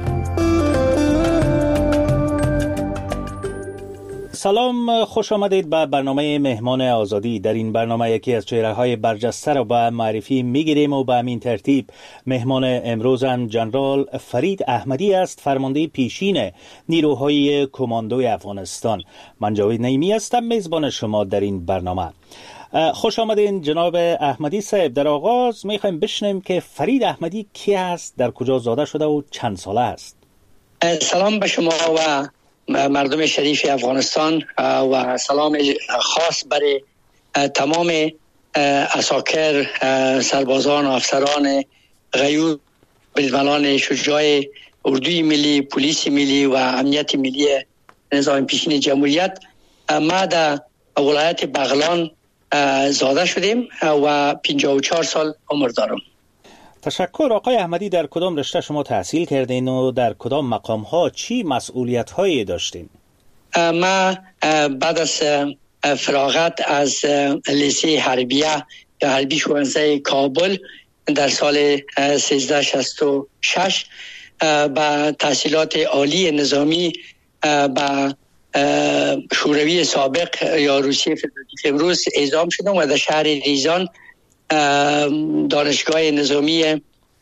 سلام، خوش آمدید به برنامه مهمان آزادی. در این برنامه یکی از چهره‌های برجسته را به معرفی می‌گیریم و به همین ترتیب مهمان امروزم جنرال فرید احمدی است، فرمانده پیشین نیروهای کماندوی افغانستان. من جاوید نعیمی هستم، میزبان شما در این برنامه. خوش آمدین جناب احمدی صاحب. در آغاز میخوایم بشنویم که فرید احمدی کی است، در کجا زاده شده و چند ساله است؟ سلام به شما و مردم شریف افغانستان و سلام خاص برای تمام عساکر، سربازان و افسران غیور، بزملان شجاع اردوی ملی، پلیس ملی و امنیت ملی نظام پیشین جمهوریت. ما در ولایت بغلان زاده شدیم و پنجاه و چهار سال عمر دارم. تشکر. آقای احمدی، در کدام رشته شما تحصیل کردین و در کدام مقام ها چی مسئولیت هایی داشتین؟ ما بعد از فراغت از لیسه حربیه یا حربی شوانزه کابل در سال سیزده شصت و شش با تحصیلات عالی نظامی با شوروی سابق یا روسیه فدراتیو امروز اعزام شدم و در شهر ریزان دانشگاه نظامی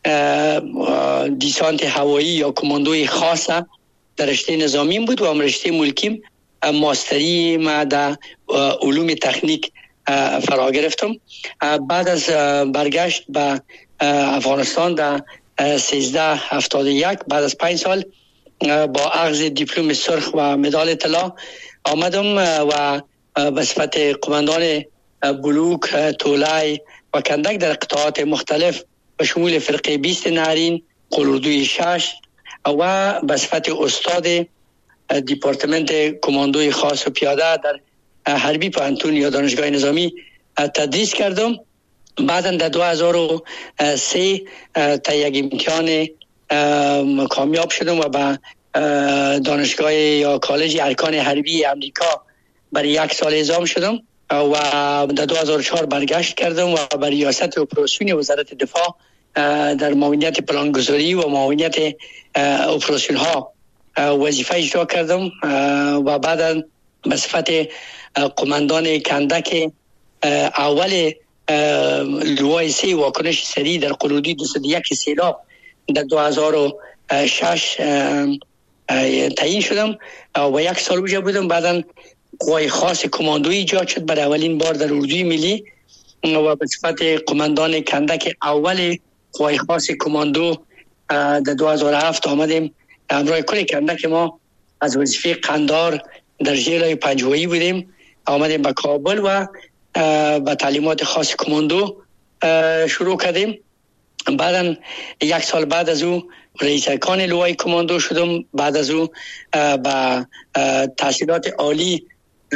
دیسانت هوایی یا کماندوی خاصه در رشته نظامی بود و هم رشته ملکیم ماستری ما در علوم تکنیک فرا گرفتم. بعد از برگشت به افغانستان در سیزده هفتاد و یک بعد از پنج سال با اخذ دیپلم سرخ و مدال طلا آمدم و به صفت قماندان بلوک، تولای و کندک در قطاعات مختلف به شمول فرقه بیست نهرین، قلوردوی شش، و به صفت استاد دیپارتمنت کماندوی خاص و پیاده در حربی پانتون یا دانشگاه نظامی تدریس کردم. بعدا در دو هزار و سه تا یک امتحان کامیاب شدم و به دانشگاه یا کالج ارکان حربی امریکا برای یک سال اعزام شدم و در دو هزار و چهار برگشت کردم و بر ریاست اپراسیون وزارت دفاع در معاونیت پلانگذاری و معاونیت اپراسیون ها وظیفه اجرا کردم و بعدا به صفت قماندان کندک اول لوای سه واکنش سریع در قلودی دویست و یک سیلاب در دو هزار و شش تعیین شدم و یک سال اونجا بودم. بعدا قوای خاص کماندویی ایجاد شد برای اولین بار در اردوی ملی و به صفت قماندان کندک اول قوای خاص کماندو در دو هزار و هفت آمدیم. همراه کل کندک ما از وظیفه قندار در ژیلای پنجوایی بودیم، آمدیم به کابل و با تعلیمات خاص کماندو شروع کردیم. بعدا یک سال بعد از او رئیس ارکان لوای کماندو شدم. بعد از او با تحصیلات عالی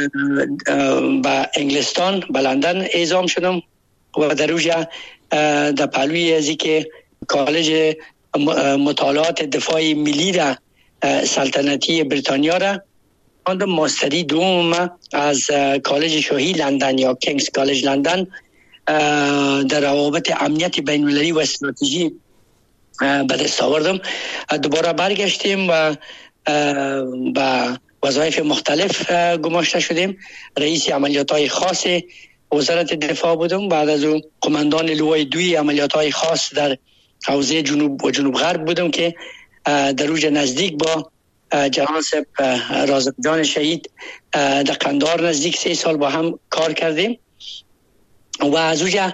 به انگلستان به لندن اعزام شدم و در اوجا در پهلوی ازی که کالج مطالعات دفاعی ملی را سلطنتی بریتانیا را خواندم. ماستری دوم از کالج شاهی لندن یا کینگز کالج لندن در روابط امنیت بین المللی و استراتژی به دست آوردم. دوباره برگشتیم و با وظایف مختلف گماشته شدیم. رئیس عملیات‌های خاص وزارت دفاع بودم. بعد از اون قماندان لوای دوی عملیات‌های خاص در حوزه جنوب و جنوب غرب بودم که در اوج نزدیک با جناب رازق جان شهید در قندار نزدیک سه سال با هم کار کردیم و از اوجا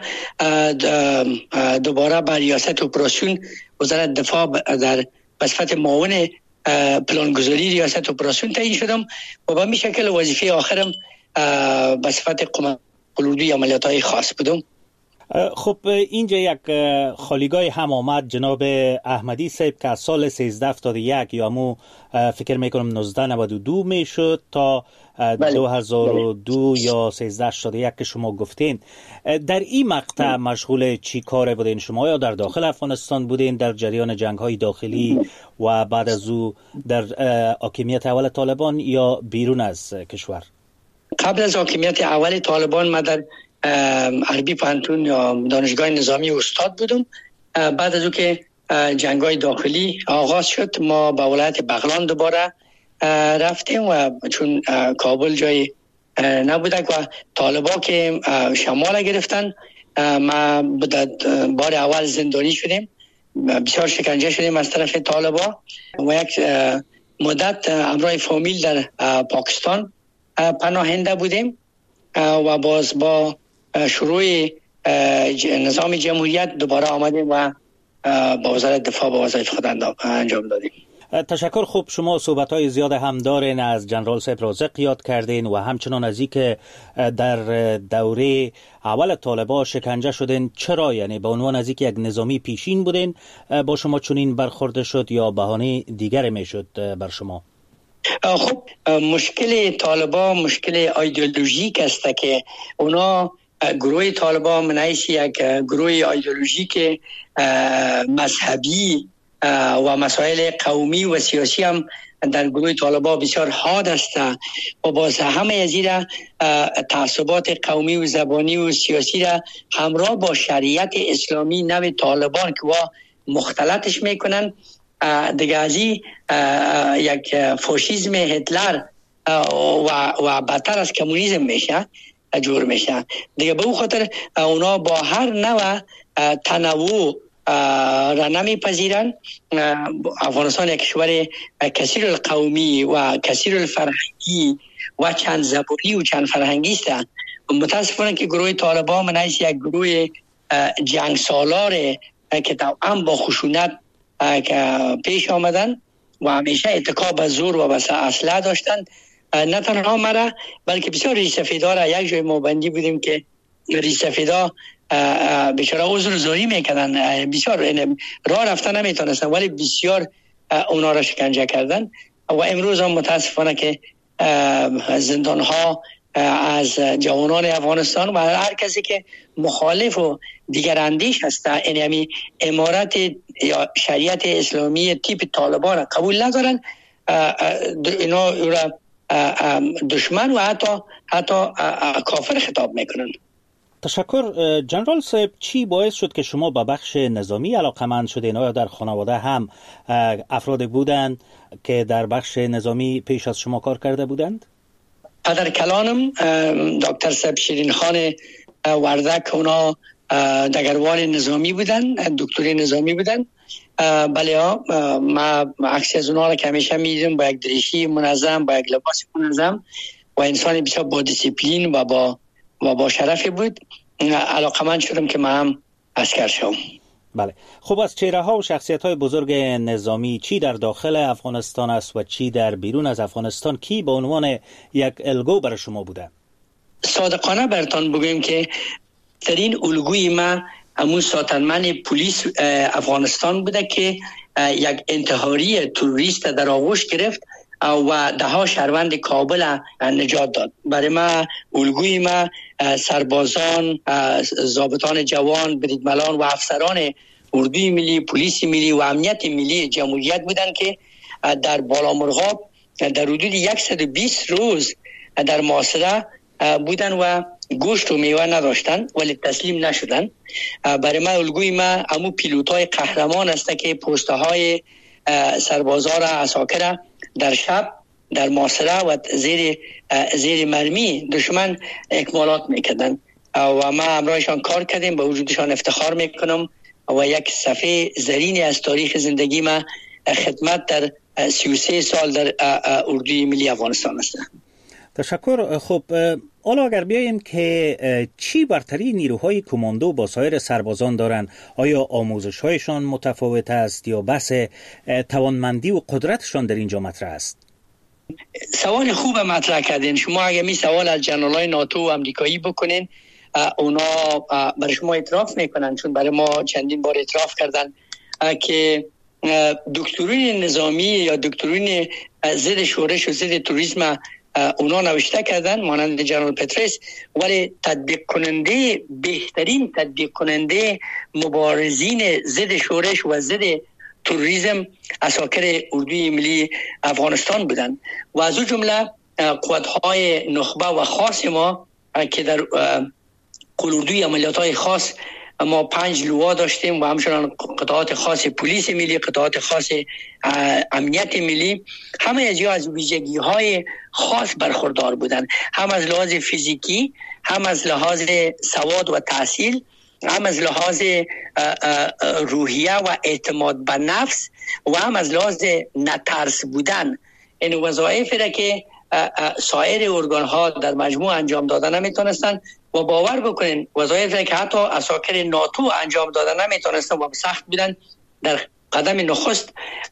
دوباره به ریاست اپراسیون وزارت دفاع در بصفت معاون پلانگذاری ریاست اپراسیون تعیین شدم و به می شکل وظیفه آخرم بصفت قلودی عملیات‌های خاص بودم. خب اینجا یک خالیگاه هم آمد جناب احمدی صاحب که از سال سیزده هفتاد و یک یا مو فکر میکنم نوزده نود و دو میشد تا دو هزار و دو یا سیزده هشتاد و یک که شما گفتین. در این مقطع مشغول چی کار بودین شما؟ یا در داخل افغانستان بودین در جریان جنگ های داخلی و بعد از او در حاکمیت اول طالبان یا بیرون از کشور؟ قبل از حاکمیت اول طالبان ما در حربی پانتون یا دانشگاه نظامی استاد بودم. بعد از او که جنگ‌های داخلی آغاز شد ما به ولایت بغلان دوباره رفتیم و چون کابل جای نبودک و طالبا که شمال گرفتن ما بار اول زندانی شدیم، بسیار شکنجه شدیم از طرف طالبا و یک مدت همراه فامیل در پاکستان پناهنده بودیم و باز با شروع نظام جمهوریت دوباره آمدیم و با وزارت دفاع با وظایف خود انجام دادیم. تشکر. خوب شما صحبت‌های زیاد هم دارین از جنرال صاحب رازق یاد کردین و همچنان از اینکه در دوره اول طالبان شکنجه شدین. چرا؟ یعنی به عنوان از اینکه یک نظامی پیشین بودین با شما چنین برخورد شد یا بهانه دیگر میشد بر شما؟ خب مشکل طالبان مشکل ایدئولوژیک است که اونا گروه طالبان منعیش یک گروه ایدئولوژیک مذهبی و مسائل قومی و سیاسی هم در گروه طالبان بسیار حاد است و باز همه از این تعصبات قومی و زبانی و سیاسی را همراه با شریعت اسلامی نو طالبان که وا مختلطش میکنن دیگه از این یک فاشیسم هتلر و و بدتر از کمونیسم میشه جور میشه دیگه. به اون خاطر اونا با هر نوع تنوع را نمیپذیرن. افغانستان یک کشور کثیر القومی و کثیر الفرهنگی و چند زبانی و چند فرهنگی است. متاسفانه که گروه طالبان منعیش یک گروه جنگ سالار که توأم با خشونت که پیش آمدن و همیشه اتکا به زور و به اسلحه داشتن. نه تنها مرا بلکه بسیار ریش سفیدا را یک جای ما بندی بودیم که ریش سفیدا بیچاره عذر زوری میکنن، بسیار راه رفتن نمیتونستن ولی بسیار اونا را شکنجه کردن و امروز هم متاسفانه که زندان ها از جوانان افغانستان و هر کسی که مخالف و دیگر اندیش هست یعنی امارت یا شریعت اسلامی تیپ طالبان را قبول ندارن، اینا را دشمن و حتی حتی کافر خطاب میکنن. تشکر جنرال صاحب. چی باعث شد که شما به بخش نظامی علاقمند شدین؟ آیا در خانواده هم افراد بودند که در بخش نظامی پیش از شما کار کرده بودند؟ پدر کلانم دکتر صاحب شیرین خان وردک اونا دگروان نظامی بودن، دکتری نظامی بودن. بله ها، ما عکس از اونا را که همیشه میدیدم با یک دریشی منظم، با یک لباس منظم و انسان بسیار با دیسیپلین و با و با شرفی بود. علاقمند شدم که من هم عسکر شوم. بله. خب از چهره ها و شخصیت های بزرگ نظامی چی در داخل افغانستان است و چی در بیرون از افغانستان کی به عنوان یک الگو برای شما بوده؟ صادقانه براتون بگویم که ترین الگوی ما همون ساتنمن پلیس افغانستان بوده که یک انتحاری تروریست در آغوش گرفت و ده ها شهروند کابل نجات داد. برای ما الگوی ما سربازان، ضابطان جوان، بریدملان و افسران اردوی ملی، پلیس ملی و امنیت ملی جمهوریت بودند که در بالامرغاب در حدود صد و بیست روز در محاصره بودن و گوشت و میوه نداشتن ولی تسلیم نشدن. برای ما الگوی ما همون پیلوتای قهرمان است که پوسته های سربازا را عساکر در شب در محاصره و زیر زیر مرمی دشمن اکمالات میکردن و ما همراهشان کار کردیم، به وجودشان افتخار میکنم و یک صفحه زرینی از تاریخ زندگی ما خدمت در سی و سه سال در اردوی ملی افغانستان است. تشکر. خب حالا اگر بیاییم که چی برتری نیروهای کماندو با سایر سربازان دارند؟ آیا آموزش هایشان متفاوت است یا بحث توانمندی و قدرتشان در اینجا مطرح است؟ سوال خوب مطرح کردین. شما اگر می سوال از جنرالای ناتو و امریکایی بکنین اونا برای شما اعتراف میکنن، چون برای ما چندین بار اعتراف کردن که دکترین نظامی یا دکترین ضد شورش و ضد توریسم اونا نوشته کردن مانند جنرال پترس، ولی تطبیق کننده بهترین تطبیق کننده مبارزین ضد شورش و ضد تروریسم عساکر اردوی ملی افغانستان بودن و از اون جمله قوت‌های نخبه و خاص ما که در قلوردوی عملیات‌های خاص ما پنج لوا داشتیم و همچنان قطعات خاص پلیس ملی، قطعات خاص امنیت ملی، همه از یا از ویژگی‌های خاص برخوردار بودند، هم از لحاظ فیزیکی، هم از لحاظ سواد و تحصیل، هم از لحاظ روحیه و اعتماد به نفس و هم از لحاظ نترس بودن. این وظایفی را که سایر ارگان‌ها در مجموع انجام دادن نمیتونستن و باور بکنین وظایفی را که حتی عساکر ناتو انجام دادن نمیتونستن و سخت بودن، در قدم نخست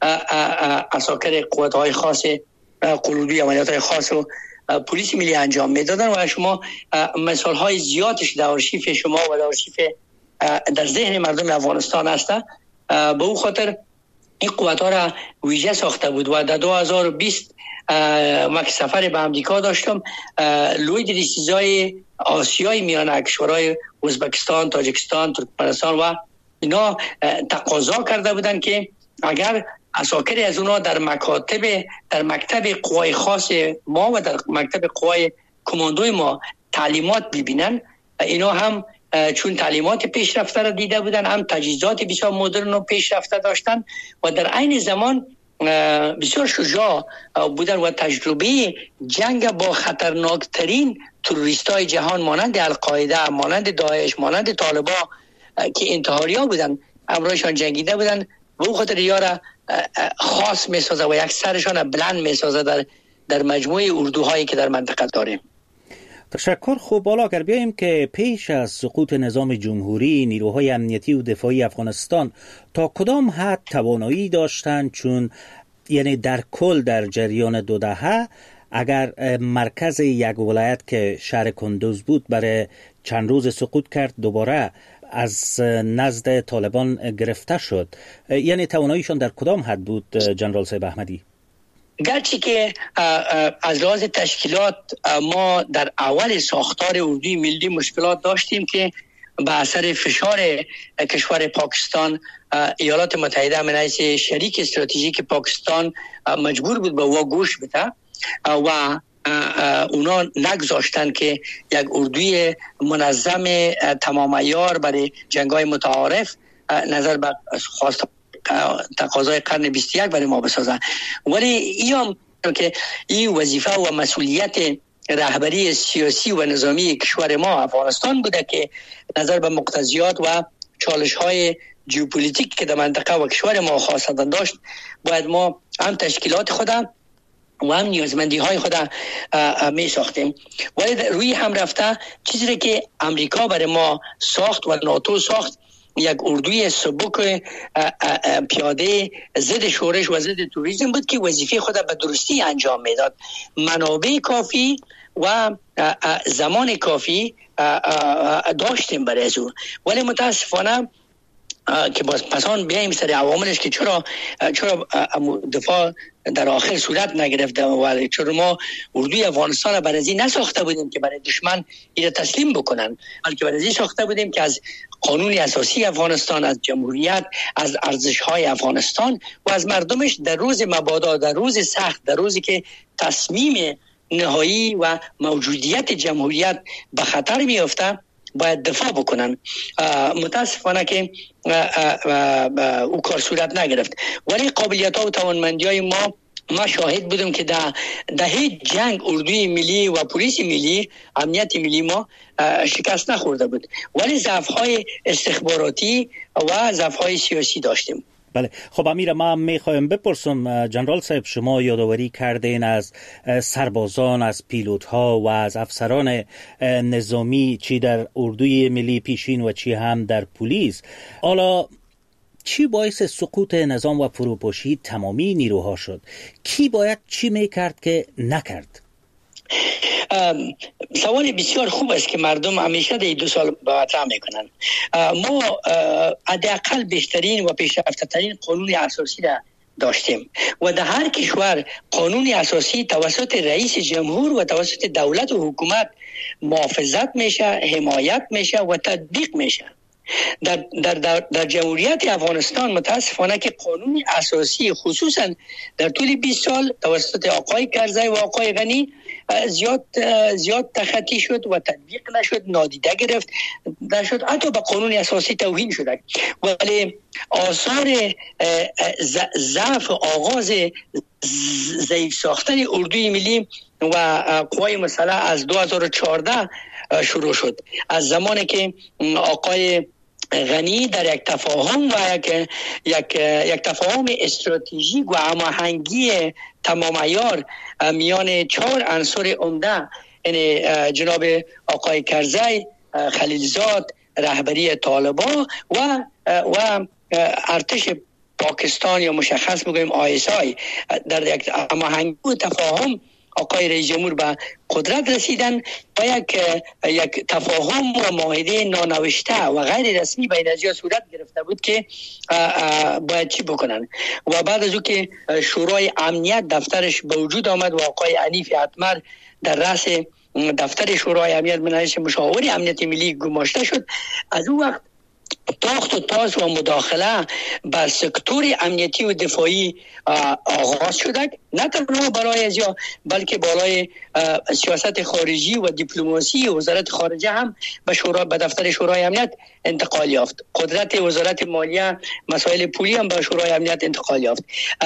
عساکر قوت‌های خاص قلوبی عملیات‌های خاص و پلیس ملی انجام میدادن و شما مثال‌های زیادش در آرشیف شما و در آرشیف در ذهن مردم افغانستان هست. به او خاطر این قوت‌ها را ویژه ساخته بود و در دو هزار و بیست ما که سفر به امریکا داشتم، لوی دریسیزای آسیای میانه کشورهای ازبکستان، تاجیکستان، ترکمنستان و اینا تقاضا کرده بودن که اگر عساکری از اونا در مکاتب در مکتب قوای خاص ما و در مکتب قوای کماندوی ما تعلیمات ببینن، اینا هم چون تعلیمات پیشرفته را دیده بودن، هم تجهیزات بسیار مدرن و پیشرفته داشتن و در عین زمان بسیار شجاع بودن و تجربه جنگ با خطرناکترین تروریستای جهان مانند القاعده، مانند داعش، مانند طالبان که انتحاریا بودن امروزشان جنگیده بودن و او خاطر یارا خاص میسازه و یک سرشان بلند میسازه در در مجموعه اردوهایی که در منطقه داریم. تشکر. خوب، حالا اگر بیاییم که پیش از سقوط نظام جمهوری نیروهای امنیتی و دفاعی افغانستان تا کدام حد توانایی داشتند، چون یعنی در کل در جریان دو دهه اگر مرکز یک ولایت که شهر کندوز بود برای چند روز سقوط کرد، دوباره از نزد طالبان گرفته شد. یعنی تواناییشان در کدام حد بود جنرال صاحب احمدی؟ گرچه که از لحاظ تشکیلات ما در اول ساختار اردوی ملی مشکلات داشتیم که به اثر فشار کشور پاکستان ایالات متحده من حیث شریک استراتژیک پاکستان مجبور بود به وا گوش بده و اونا نگذاشتن که یک اردوی منظم تمام عیار برای جنگ‌های متعارف نظر به خواست تقاضای قرن بیست و یک برای ما بسازن. ولی ایام که این وظیفه و مسئولیت رهبری سیاسی و نظامی کشور ما افغانستان بوده که نظر به مقتضیات و چالش‌های ژئوپلیتیک که در منطقه و کشور ما خواستن داشت، باید ما هم تشکیلات خودم و هم نیازمندی های خود می ساختیم. ولی روی هم رفته چیزی که امریکا برای ما ساخت و ناتو ساخت، یک اردوی سبک پیاده ضد شورش و ضد توریسم بود که وظیفه خود به درستی انجام میداد. منابع کافی و زمان کافی داشتیم برای از اون، ولی متاسفانه که باز پسان بیاییم سر عواملش که چرا چرا دفاع در آخر صورت نگرفته و چرا ما اردوی افغانستان برای ازی نساخته بودیم که برای دشمن این تسلیم بکنن، بلکه برای ازی ساخته بودیم که از قانون اساسی افغانستان، از جمهوریت، از ارزش‌های افغانستان و از مردمش در روز مبادا، در روز سخت، در روزی که تصمیم نهایی و موجودیت جمهوریت به خطر میافته باید دفاع بکنن. متاسفانه که او کار صورت نگرفت، ولی قابلیت ها و توانمندی های ما ما شاهد بودیم که در ده هیچ جنگ اردوی ملی و پلیس ملی، امنیت ملی ما شکست نخورده بود، ولی ضعف های استخباراتی و ضعف های سیاسی داشتیم. بله، خب امیر، ما میخوایم بپرسم جنرال صاحب، شما یادآوری کردین از سربازان، از پیلوت ها و از افسران نظامی، چی در اردوی ملی پیشین و چی هم در پلیس. حالا چی باعث سقوط نظام و فروپاشی تمامی نیروها شد؟ کی باید چی میکرد که نکرد؟ سوال بسیار خوب است که مردم همیشه در دو سال به مطرح میکنن. ما حداقل بهترین و پیشرفته ترین قانون اساسی را داشتیم و در هر کشور قانون اساسی توسط رئیس جمهور و توسط دولت و حکومت محافظت میشه، حمایت میشه و تطبیق میشه. در, در, در, در جمهوریت افغانستان متاسفانه که قانون اساسی خصوصا در طول بیست سال توسط آقای کرزی و آقای غنی زیاد زیاد تخطی شد و تطبیق نشد، نادیده گرفت نشد، حتی به قانون اساسی توهین شده. ولی آثار ضعف آغاز ضعیف ساختن اردوی ملی و قوای مسلح از دو هزار و چهارده شروع شد، از زمانی که آقای غنی در یک تفاهم و یک یک یک تفاهم استراتژیک و هماهنگی تمام عیار میان چهار عنصر عمده، یعنی جناب آقای کرزی، خلیلزاد، رهبری طالبان و و ارتش پاکستان یا مشخص بگویم آی اس آی، در یک هماهنگی و تفاهم آقای رئیس جمهور به قدرت رسیدن و یک یک تفاهم و معاهده نانوشته و غیر رسمی بین ازیا صورت گرفته بود که باید چی بکنن. و بعد از او که شورای امنیت دفترش به وجود آمد و آقای حنیف اتمر در رأس دفتر شورای امنیت من حیث مشاور امنیت ملی گماشته شد، از اون وقت تاخت و تاز و مداخله بر سکتور امنیتی و دفاعی آغاز شده، نه تنها برای ازیا بلکه بالای سیاست خارجی و دیپلماسی وزارت خارجه هم به شورا به دفتر شورای امنیت انتقال یافت. قدرت وزارت مالیه مسائل پولی هم به شورای امنیت انتقال یافت.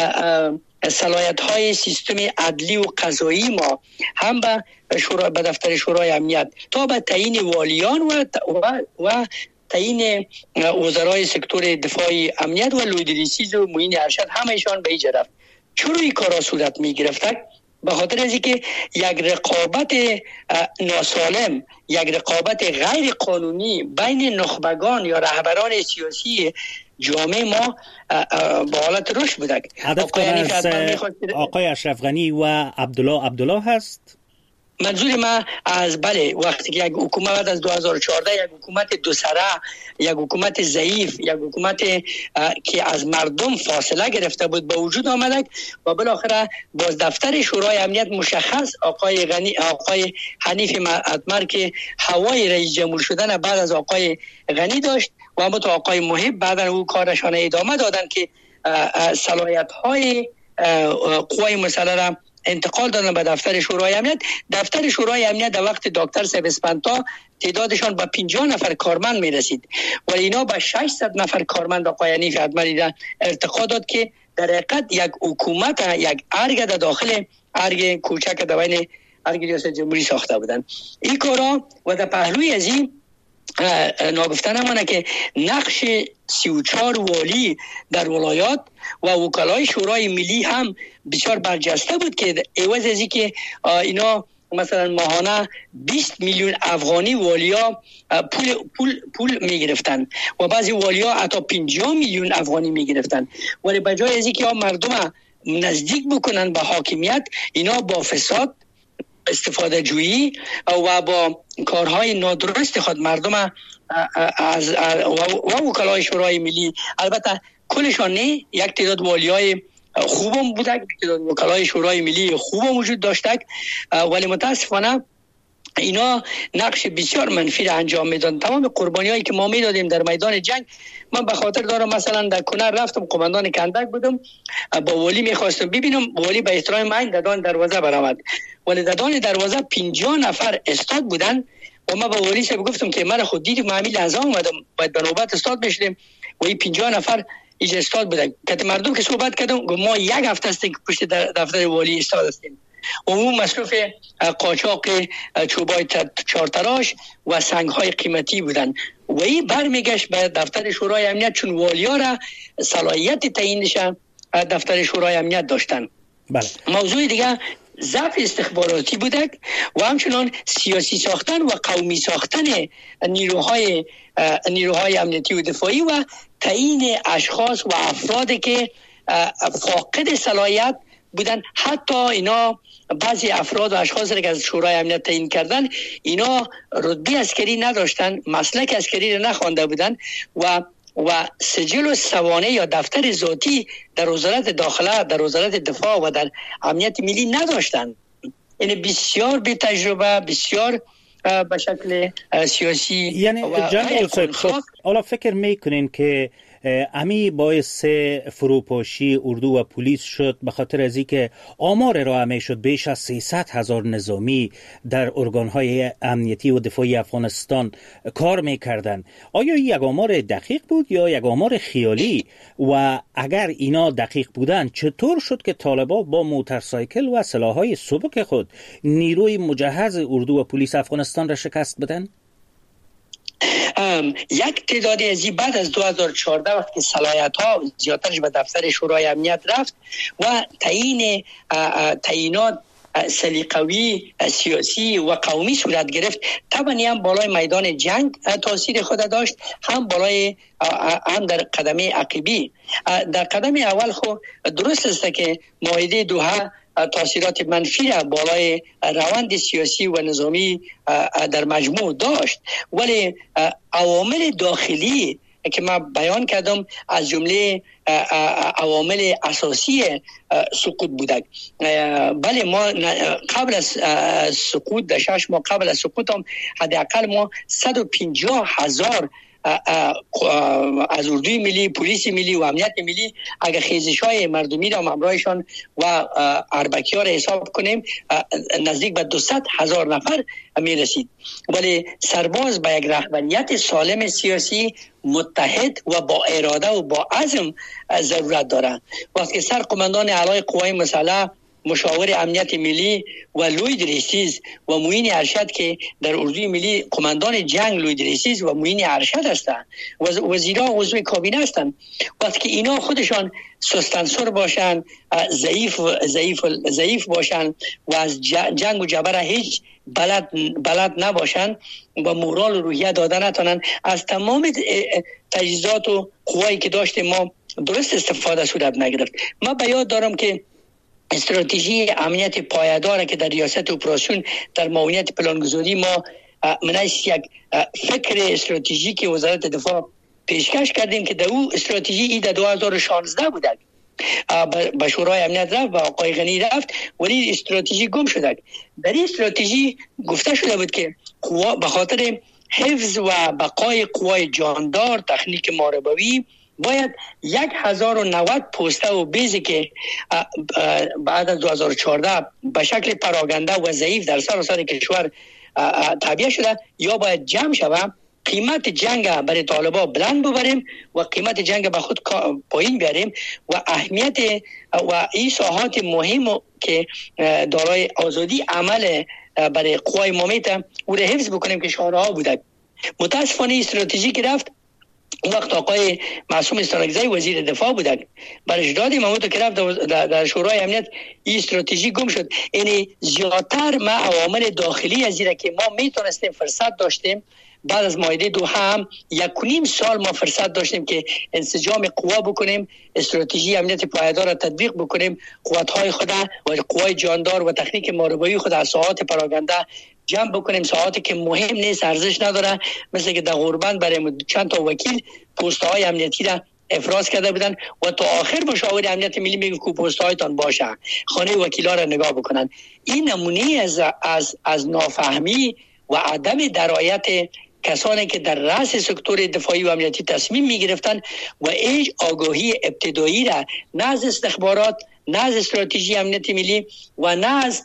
صلاحیت های سیستم عدلی و قضایی ما هم به شورا به دفتر شورای امنیت تا به تعیین والیان و و, و تعیین وزرای سکتور دفاعی امنیت و لویدریسیز و معین ارشد همهشان به ایجا رفت. چرا این کارا صورت می گرفت؟ به خاطر از اینکه یک رقابت ناسالم، یک رقابت غیر قانونی بین نخبگان یا رهبران سیاسی جامعه ما با حالت رشد بوده. هدف آقای, آقای اشرف غنی و عبدالله عبدالله هست؟ منظور ما از بله وقتی که یک حکومت بعد از دو هزار و چهارده یک حکومت دو سره، یک حکومت ضعیف، یک حکومت که از مردم فاصله گرفته بود به وجود آمد و بالاخره باز دفتر شورای امنیت مشخص آقای غنی آقای حنیف معتمر که هوای رئیس جمهور شدن بعد از آقای غنی داشت و اما تو آقای محب بعد از او کارشان ادامه دادن که صلاحیت های قوای مسلح را انتقال دادن به دفتر شورای امنیت. دفتر شورای امنیت در وقت دکتر سبسپنتا تعدادشان به پنجاه نفر کارمند می رسید و اینا به ششصد نفر کارمند آقای حنیف معتمری را ارتقا داد که در حقیقت یک حکومت، یک ارگ در داخل ارگ کوچک در بین ارگ ریاست جمهوری ساخته بودن. این کارا و در پهلوی از این ناگفته نمانه که نقش سی و چهار والی در ولایات و وکلای شورای ملی هم بسیار برجسته بود که عوض از اینکه اینا مثلا ماهانه بیست میلیون افغانی والیا پول پول پول میگرفتن و بعضی والیا حتی پنجاه میلیون افغانی میگرفتن، ولی بجای از اینکه مردم نزدیک بکنن به حاکمیت، اینا با فساد، استفاده جویی و با کارهای نادرست خود مردم از و وکلای شورای ملی، البته کلشان نه، یک تعداد والیای خوبم بوده، یک تعداد وکلای شورای ملی خوبم وجود داشته، ولی متاسفانه اینا نقش بسیار منفی را انجام میدادن. تمام قربانی هایی که ما میدادیم در میدان جنگ، من به خاطر دارم مثلا در کنر رفتم، قماندان کندک بودم، با والی میخواستم ببینم، والی به احترام من در دان دروازه برآمد، ولی در دان دروازه پنجاه نفر استاد بودن و ما با والی صاحب گفتم که من خود دیدم معامل لحظه اومدم باید به نوبت استاد بشیم و این پنجاه نفر ایج استاد بودن. که مردم که صحبت کردم ما یک هفته است که پشت دفتر والی استاد هستیم و اون مصروف قاچاق چوبای چارتراش و سنگ‌های قیمتی بودن و این برمیگشت به دفتر شورای امنیت، چون والیا را صلاحیت تعیینش دفتر شورای امنیت داشتن. بله. موضوع دیگه ضعف استخباراتی بوده و همچنان سیاسی ساختن و قومی ساختن نیروهای نیروهای امنیتی و دفاعی و تعیین اشخاص و افرادی که فاقد صلاحیت بودن. حتی اینا بعضی افراد و اشخاص را که از شورای امنیت تعیین کردن، اینا رتبه عسکری نداشتن، مسلک عسکری را نخوانده بودن و و سجل و سوانه یا دفتر ذاتی در وزارت داخله، در وزارت دفاع و در امنیت ملی نداشتن. این بسیار بی تجربه، بسیار به شکل سیاسی. یعنی جنرال صاحب، حالا فکر میکنین که امی باعث فروپاشی اردو و پلیس شد به خاطر از اینکه آمار ارائه شد بیش از سیصد هزار نظامی در ارگان‌های امنیتی و دفاعی افغانستان کار میکردن؟ آیا یک آمار دقیق بود یا یک آمار خیالی؟ و اگر اینا دقیق بودن چطور شد که طالبان با موتورسایکل و سلاح‌های سبک خود نیروی مجهز اردو و پلیس افغانستان را شکست بدن؟ یک تعدادی از این بعد از دو هزار و چهارده وقتی صلاحیت ها زیادترش به دفتر شورای امنیت رفت و تعیین تعیینات سلیقوی سیاسی و قومی صورت گرفت، طبعا هم بالای میدان جنگ تاثیر خود داشت، هم بالای هم در قدم عقبی. در قدم اول خو درست است که معاهده دوحه تاثیرات منفی را بالای روند سیاسی و نظامی در مجموع داشت، ولی عوامل داخلی که من بیان کردم از جمله عوامل اساسی سقوط بوده. بله ما قبل از سقوط در شش ماه قبل از سقوط هم حداقل ما صد و پنجاه هزار از اردوی ملی، پلیس ملی و امنیت ملی اگر خیزش‌های مردمی را همراهشان و اربکی‌ها را حساب کنیم نزدیک به دویست هزار نفر می رسید. ولی سرباز با یک رهبریت سالم سیاسی متحد و با اراده و با عزم ضرورت دارد. وقتی سر قماندان اعلی قوای مسلح، مشاور امنیت ملی و لوید ریسیز و معین ارشد که در اردوی ملی قماندان جنگ لوید ریسیز و معین ارشد هستند، وزیران عضو کابینه هستند، وقتی که اینا خودشان سستنسور باشند، ضعیف ضعیف ضعیف باشند و از جنگ و جبر هیچ بلد بلد نباشند و مورال و روحیه دادن نتونن، از تمام تجهیزات و قوایی که داشتیم ما درست استفاده صورت نگرفت. ما به یاد دارم که استراتژی امنیت پایدار که در ریاست اپراسیون در معاونیت پلانگذاری ما من است یک فکر استراتژیک که وزارت دفاع پیشکش کردیم که در او استراتژی ای در دو هزار و شانزده بود به شورای امنیت رفت و آقای غنی رفت ولی استراتژی گم شده. در این استراتژی گفته شده بود که قوا به خاطر حفظ و بقای قوای جاندار تکنیک محاربوی باید یک هزار و نود پوسته و بیزی که بعد از دو هزار و چهارده به شکل پراگنده و ضعیف در سراسر کشور تعبیه شده یا باید جمع شود، قیمت جنگ برای طالبان بلند ببریم و قیمت جنگ به خود پایین بیاریم و اهمیت و این ساحات مهم که دارای آزادی عمل برای قوای ممیت او را حفظ بکنیم که شعارها بوده. متاسفانه استراتژی که رفت اون وقت آقای معصوم استانکزی وزیر دفاع بودن برش دادیم همونطور که رفت در شورای امنیت این استراتژی گم شد. یعنی زیادتر ما عوامل داخلی از ایره که ما میتونستیم فرصت داشتیم بعد از مایده دو هم یک و نیم سال ما فرصت داشتیم که انسجام قوا بکنیم، استراتژی امنیت پایدار را تطبیق بکنیم، قوت‌های خود و قوای جاندار و تکنیک محاربوی خود از ساحات پراگنده جمع بکنیم، ساعاتی که مهم نیست ارزش نداره، مثل که در غربند برای چند تا وکیل پست‌های امنیتی را افراز کرده بودن و تا آخر مشاور امنیت ملی میگه که پست‌هایتان باشه، خانه وکیلا را نگاه بکنن. این نمونه از از از نافهمی و عدم درایت کسانی که در رأس سکتور دفاعی و امنیتی تصمیم میگرفتن و هیچ آگاهی ابتدایی را نه از استخبارات، نه از استراتژی امنیت ملی و نه از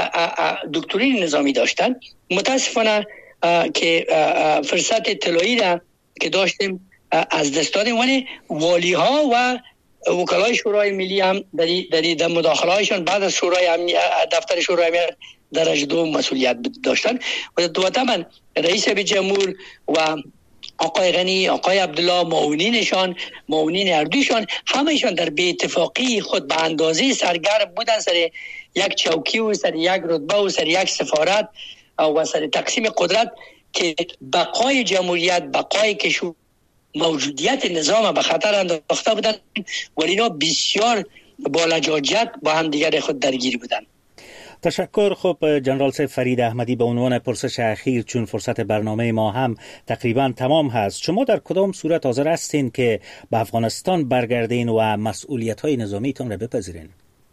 دکترین نظامی داشتن. متاسفانه که فرصت طلایی را که داشتیم از دست دادیم، ولی والی ها و وکلای شورای ملی هم در در مداخله هایشان بعد از شورای امنیت دفتر شورای امنیت درجه دو مسئولیت داشتن و دوتامن رئیس جمهور و آقای غنی، آقای عبدالله، معاونینشان، معاونین اردویشان، همهشان در بی اتفاقی خود به اندازه سرگرم بودن سر یک چوکی و سر یک رتبه و سر یک سفارت و سر تقسیم قدرت که بقای جمهوریت، بقای کشور، موجودیت نظام به خطر انداخته بودن ولی اینا بسیار با لجاجت با هم دیگر خود درگیر بودن. تشکر. خب جنرال سیف فرید احمدی، به عنوان پرسش اخیر چون فرصت برنامه ما هم تقریبا تمام هست، شما در کدام صورت حاضر هستین که به افغانستان برگردین و مسئولیت‌های نظامیتون را بپذیرین؟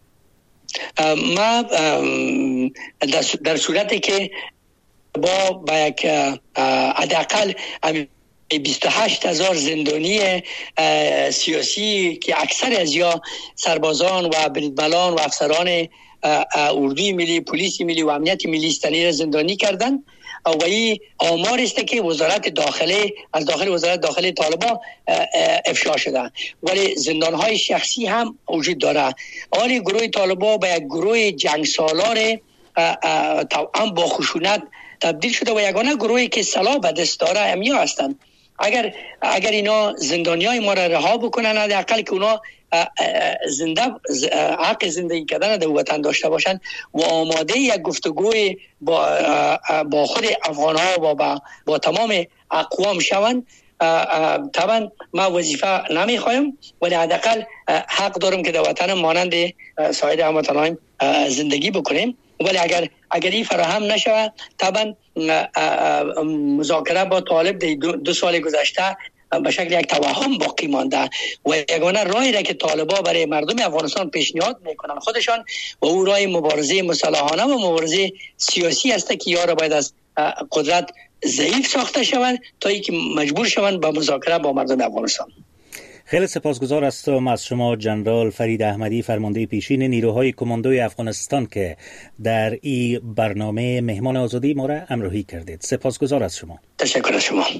ما در صورتی که با با یک حداقل بیست و هشت هزار زندانی سیاسی که اکثر از یا سربازان و بریدملان و افسران اردوی ملی، پلیس ملی و امنیت ملی استانی را زندانی کردن و این آمار است که وزارت داخله از داخل وزارت داخله طالبان افشا شده، ولی زندان‌های شخصی هم وجود داره. آن گروه طالبان به یک گروه جنگ سالار توأم با خشونت تبدیل شده و یگانه گروهی که سلاح به دست داره همیا هستند. اگر اگر اینا زندانیای ما را رها بکنن، حداقل که اونا زنده حق زندگی کردن در وطن داشته باشن و آماده یک گفتگوی با با خود افغان ها و با, با تمام اقوام شوند، طبعا ما وظیفه نمیخوایم ولی حداقل حق دارم که در وطن مانند سایر هموطنان زندگی بکنیم. ولی اگر اگر این فراهم نشود، طبعا مذاکره با طالب دو, دو سال گذشته به شکل یک توهم باقی مانده و یگانه راهی را که طالبان برای مردم افغانستان پیشنهاد میکنن خودشان و او راه مبارزه مسلحانه و مبارزه سیاسی است که یا را باید از قدرت ضعیف ساخته شوند تا اینکه مجبور شوند به مذاکره با مردم افغانستان. خیلی سپاسگزار هستم از شما جنرال فرید احمدی، فرمانده پیشین نیروهای کماندوی افغانستان که در این برنامه مهمان آزادی ما را همراهی کردید. سپاسگزار از شما. تشکر از شما.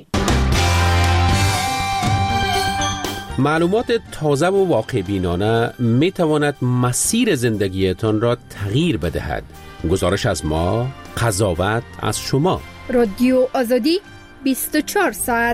معلومات تازه و واقع بینانه می تواند مسیر زندگیتان را تغییر بدهد. گزارش از ما، قضاوت از شما. رادیو آزادی بیست و چهار ساعت.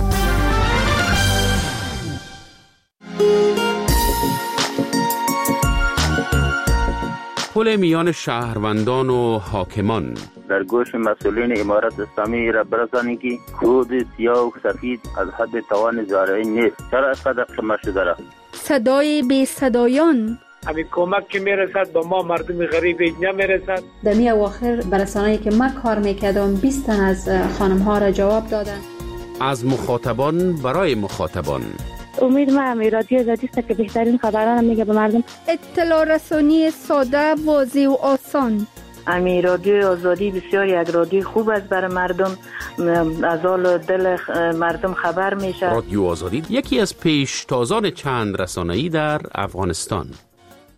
پل میان شهروندان و حاکمان در گوش مسئولین امارت اسلامی را برسانید که کود سیاه و سفید از حد توان زارعین نیست. چرا از قدر خمه شده را؟ صدای بی صدایان همین کمک که میرسد به ما مردم غریب نمیرسد. در می اواخر برسانه‌ای که من کار میکردم بیست تن از خانم ها را جواب دادن. از مخاطبان برای مخاطبان. امید من رادیو آزادی است که بهترین خبران میگه به مردم. اطلاع رسانی ساده، واضح و آسان. امی رادیو آزادی بسیار یک رادیو خوب است برای مردم، از حال دل مردم خبر میشه. رادیو آزادی یکی از پیشتازان چند رسانه‌ای در افغانستان.